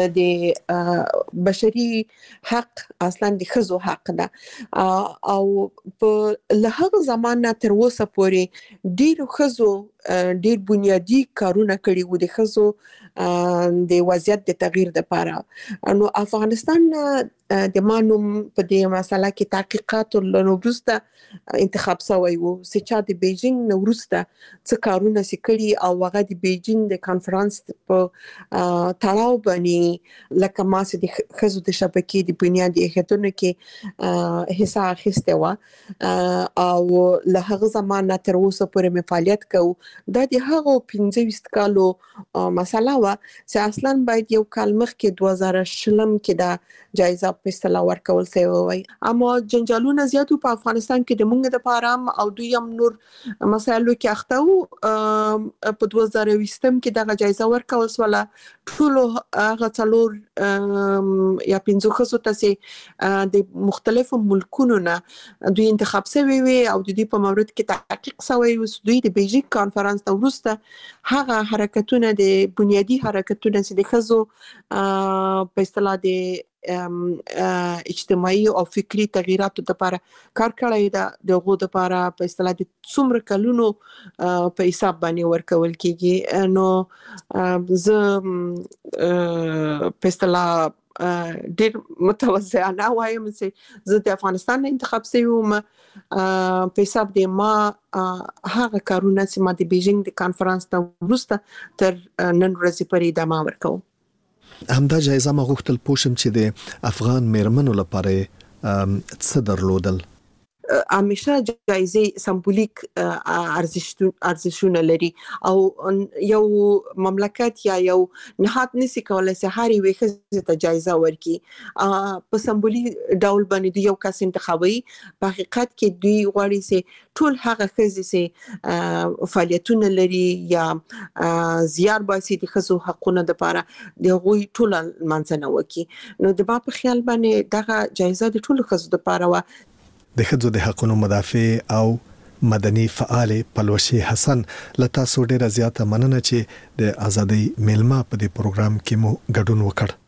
د بشري حق اصلا د خزو حق ده او په لهغه زمانه تر اوسه پورې ډیر خزو ډیر بنیادی کارونه کړي وو د خزو د وضعیت د تغییر لپاره نو افغانستان د مانوم په دې مسله کې تحقیقات لنوبسته انتخاب شوی وو چې چا د بیجینګ نورسته څه کارونه سکړي او هغه د بیجینګ د کانفرنس په تړاو باندې لکه ما چې د خزو د شبکې د بنیادی هدفونو کې حصہ اخیسته و او له هغه زمانه تر اوسه پورې فعالیت کوي دا د هغه پنځه ویشت کالو مسله و چې اصلا باید یو کال مخکې دوه زره شلم کې دا جایزه په اصطلاح ورکول شوی وي اما جنجالونه زیاتو په افغانستان کې د مونږ د پارام او دوی هم نور مسایلو کې اخته وو په دوه زره ویشتم کې دا جایزه ورکول شوله ټول هغه څلور یا پنځه خصو ته د مختلفو ملکونو نه دوی انتخاب شوی وي او د دې په مورد کې تحقیق شوی و دوی د بیجینګ کانفرنس نو وروسته هغه حرکتونه د بنیادی حرکتونه چې د خزو په اصطلاح د اجتماعي او فکری تغیراتو لپاره کار کړی دا دغه لپاره په اصطلاح د څومره کلونو په حساب باندې ورکول کیږي نو زه په اصطلاح ډیر متوازنه وایم چې زه د افغانستان انتخاب شوم په حساب د ما هغه کارونه چې ما د بیجینګ د کانفرنس ته وروسته تر نن ورځې پورې ادامه ورکوم همدا جایزه ما غوښتل پوښم چې د افغان میرمنو لپاره څه درلودل همیشه جایزه سمبولیک ارزښتونه لري او یو مملکت یا یو نهاد نسی کولای چې هر یو خزه ته جایزه ورکړي په سمبولیک ډول باندې یو کس انتخابي په حقیقت کې دوی غواړي چې ټول هغه خزه چې فعالیتونه لري یا زیار باسي د خزو حقوقونه لپاره د غوي ټول منځنه وکي نو د با په خیال باندې دغه جایزه د ټول خزو لپاره و د خځو د حقوقو مدافع او مدني فعال پلوشي حسن لتا سو ډیره زیاته مننه چې د ازادي میلمه په دې پروګرام کې مو ګډون وکړ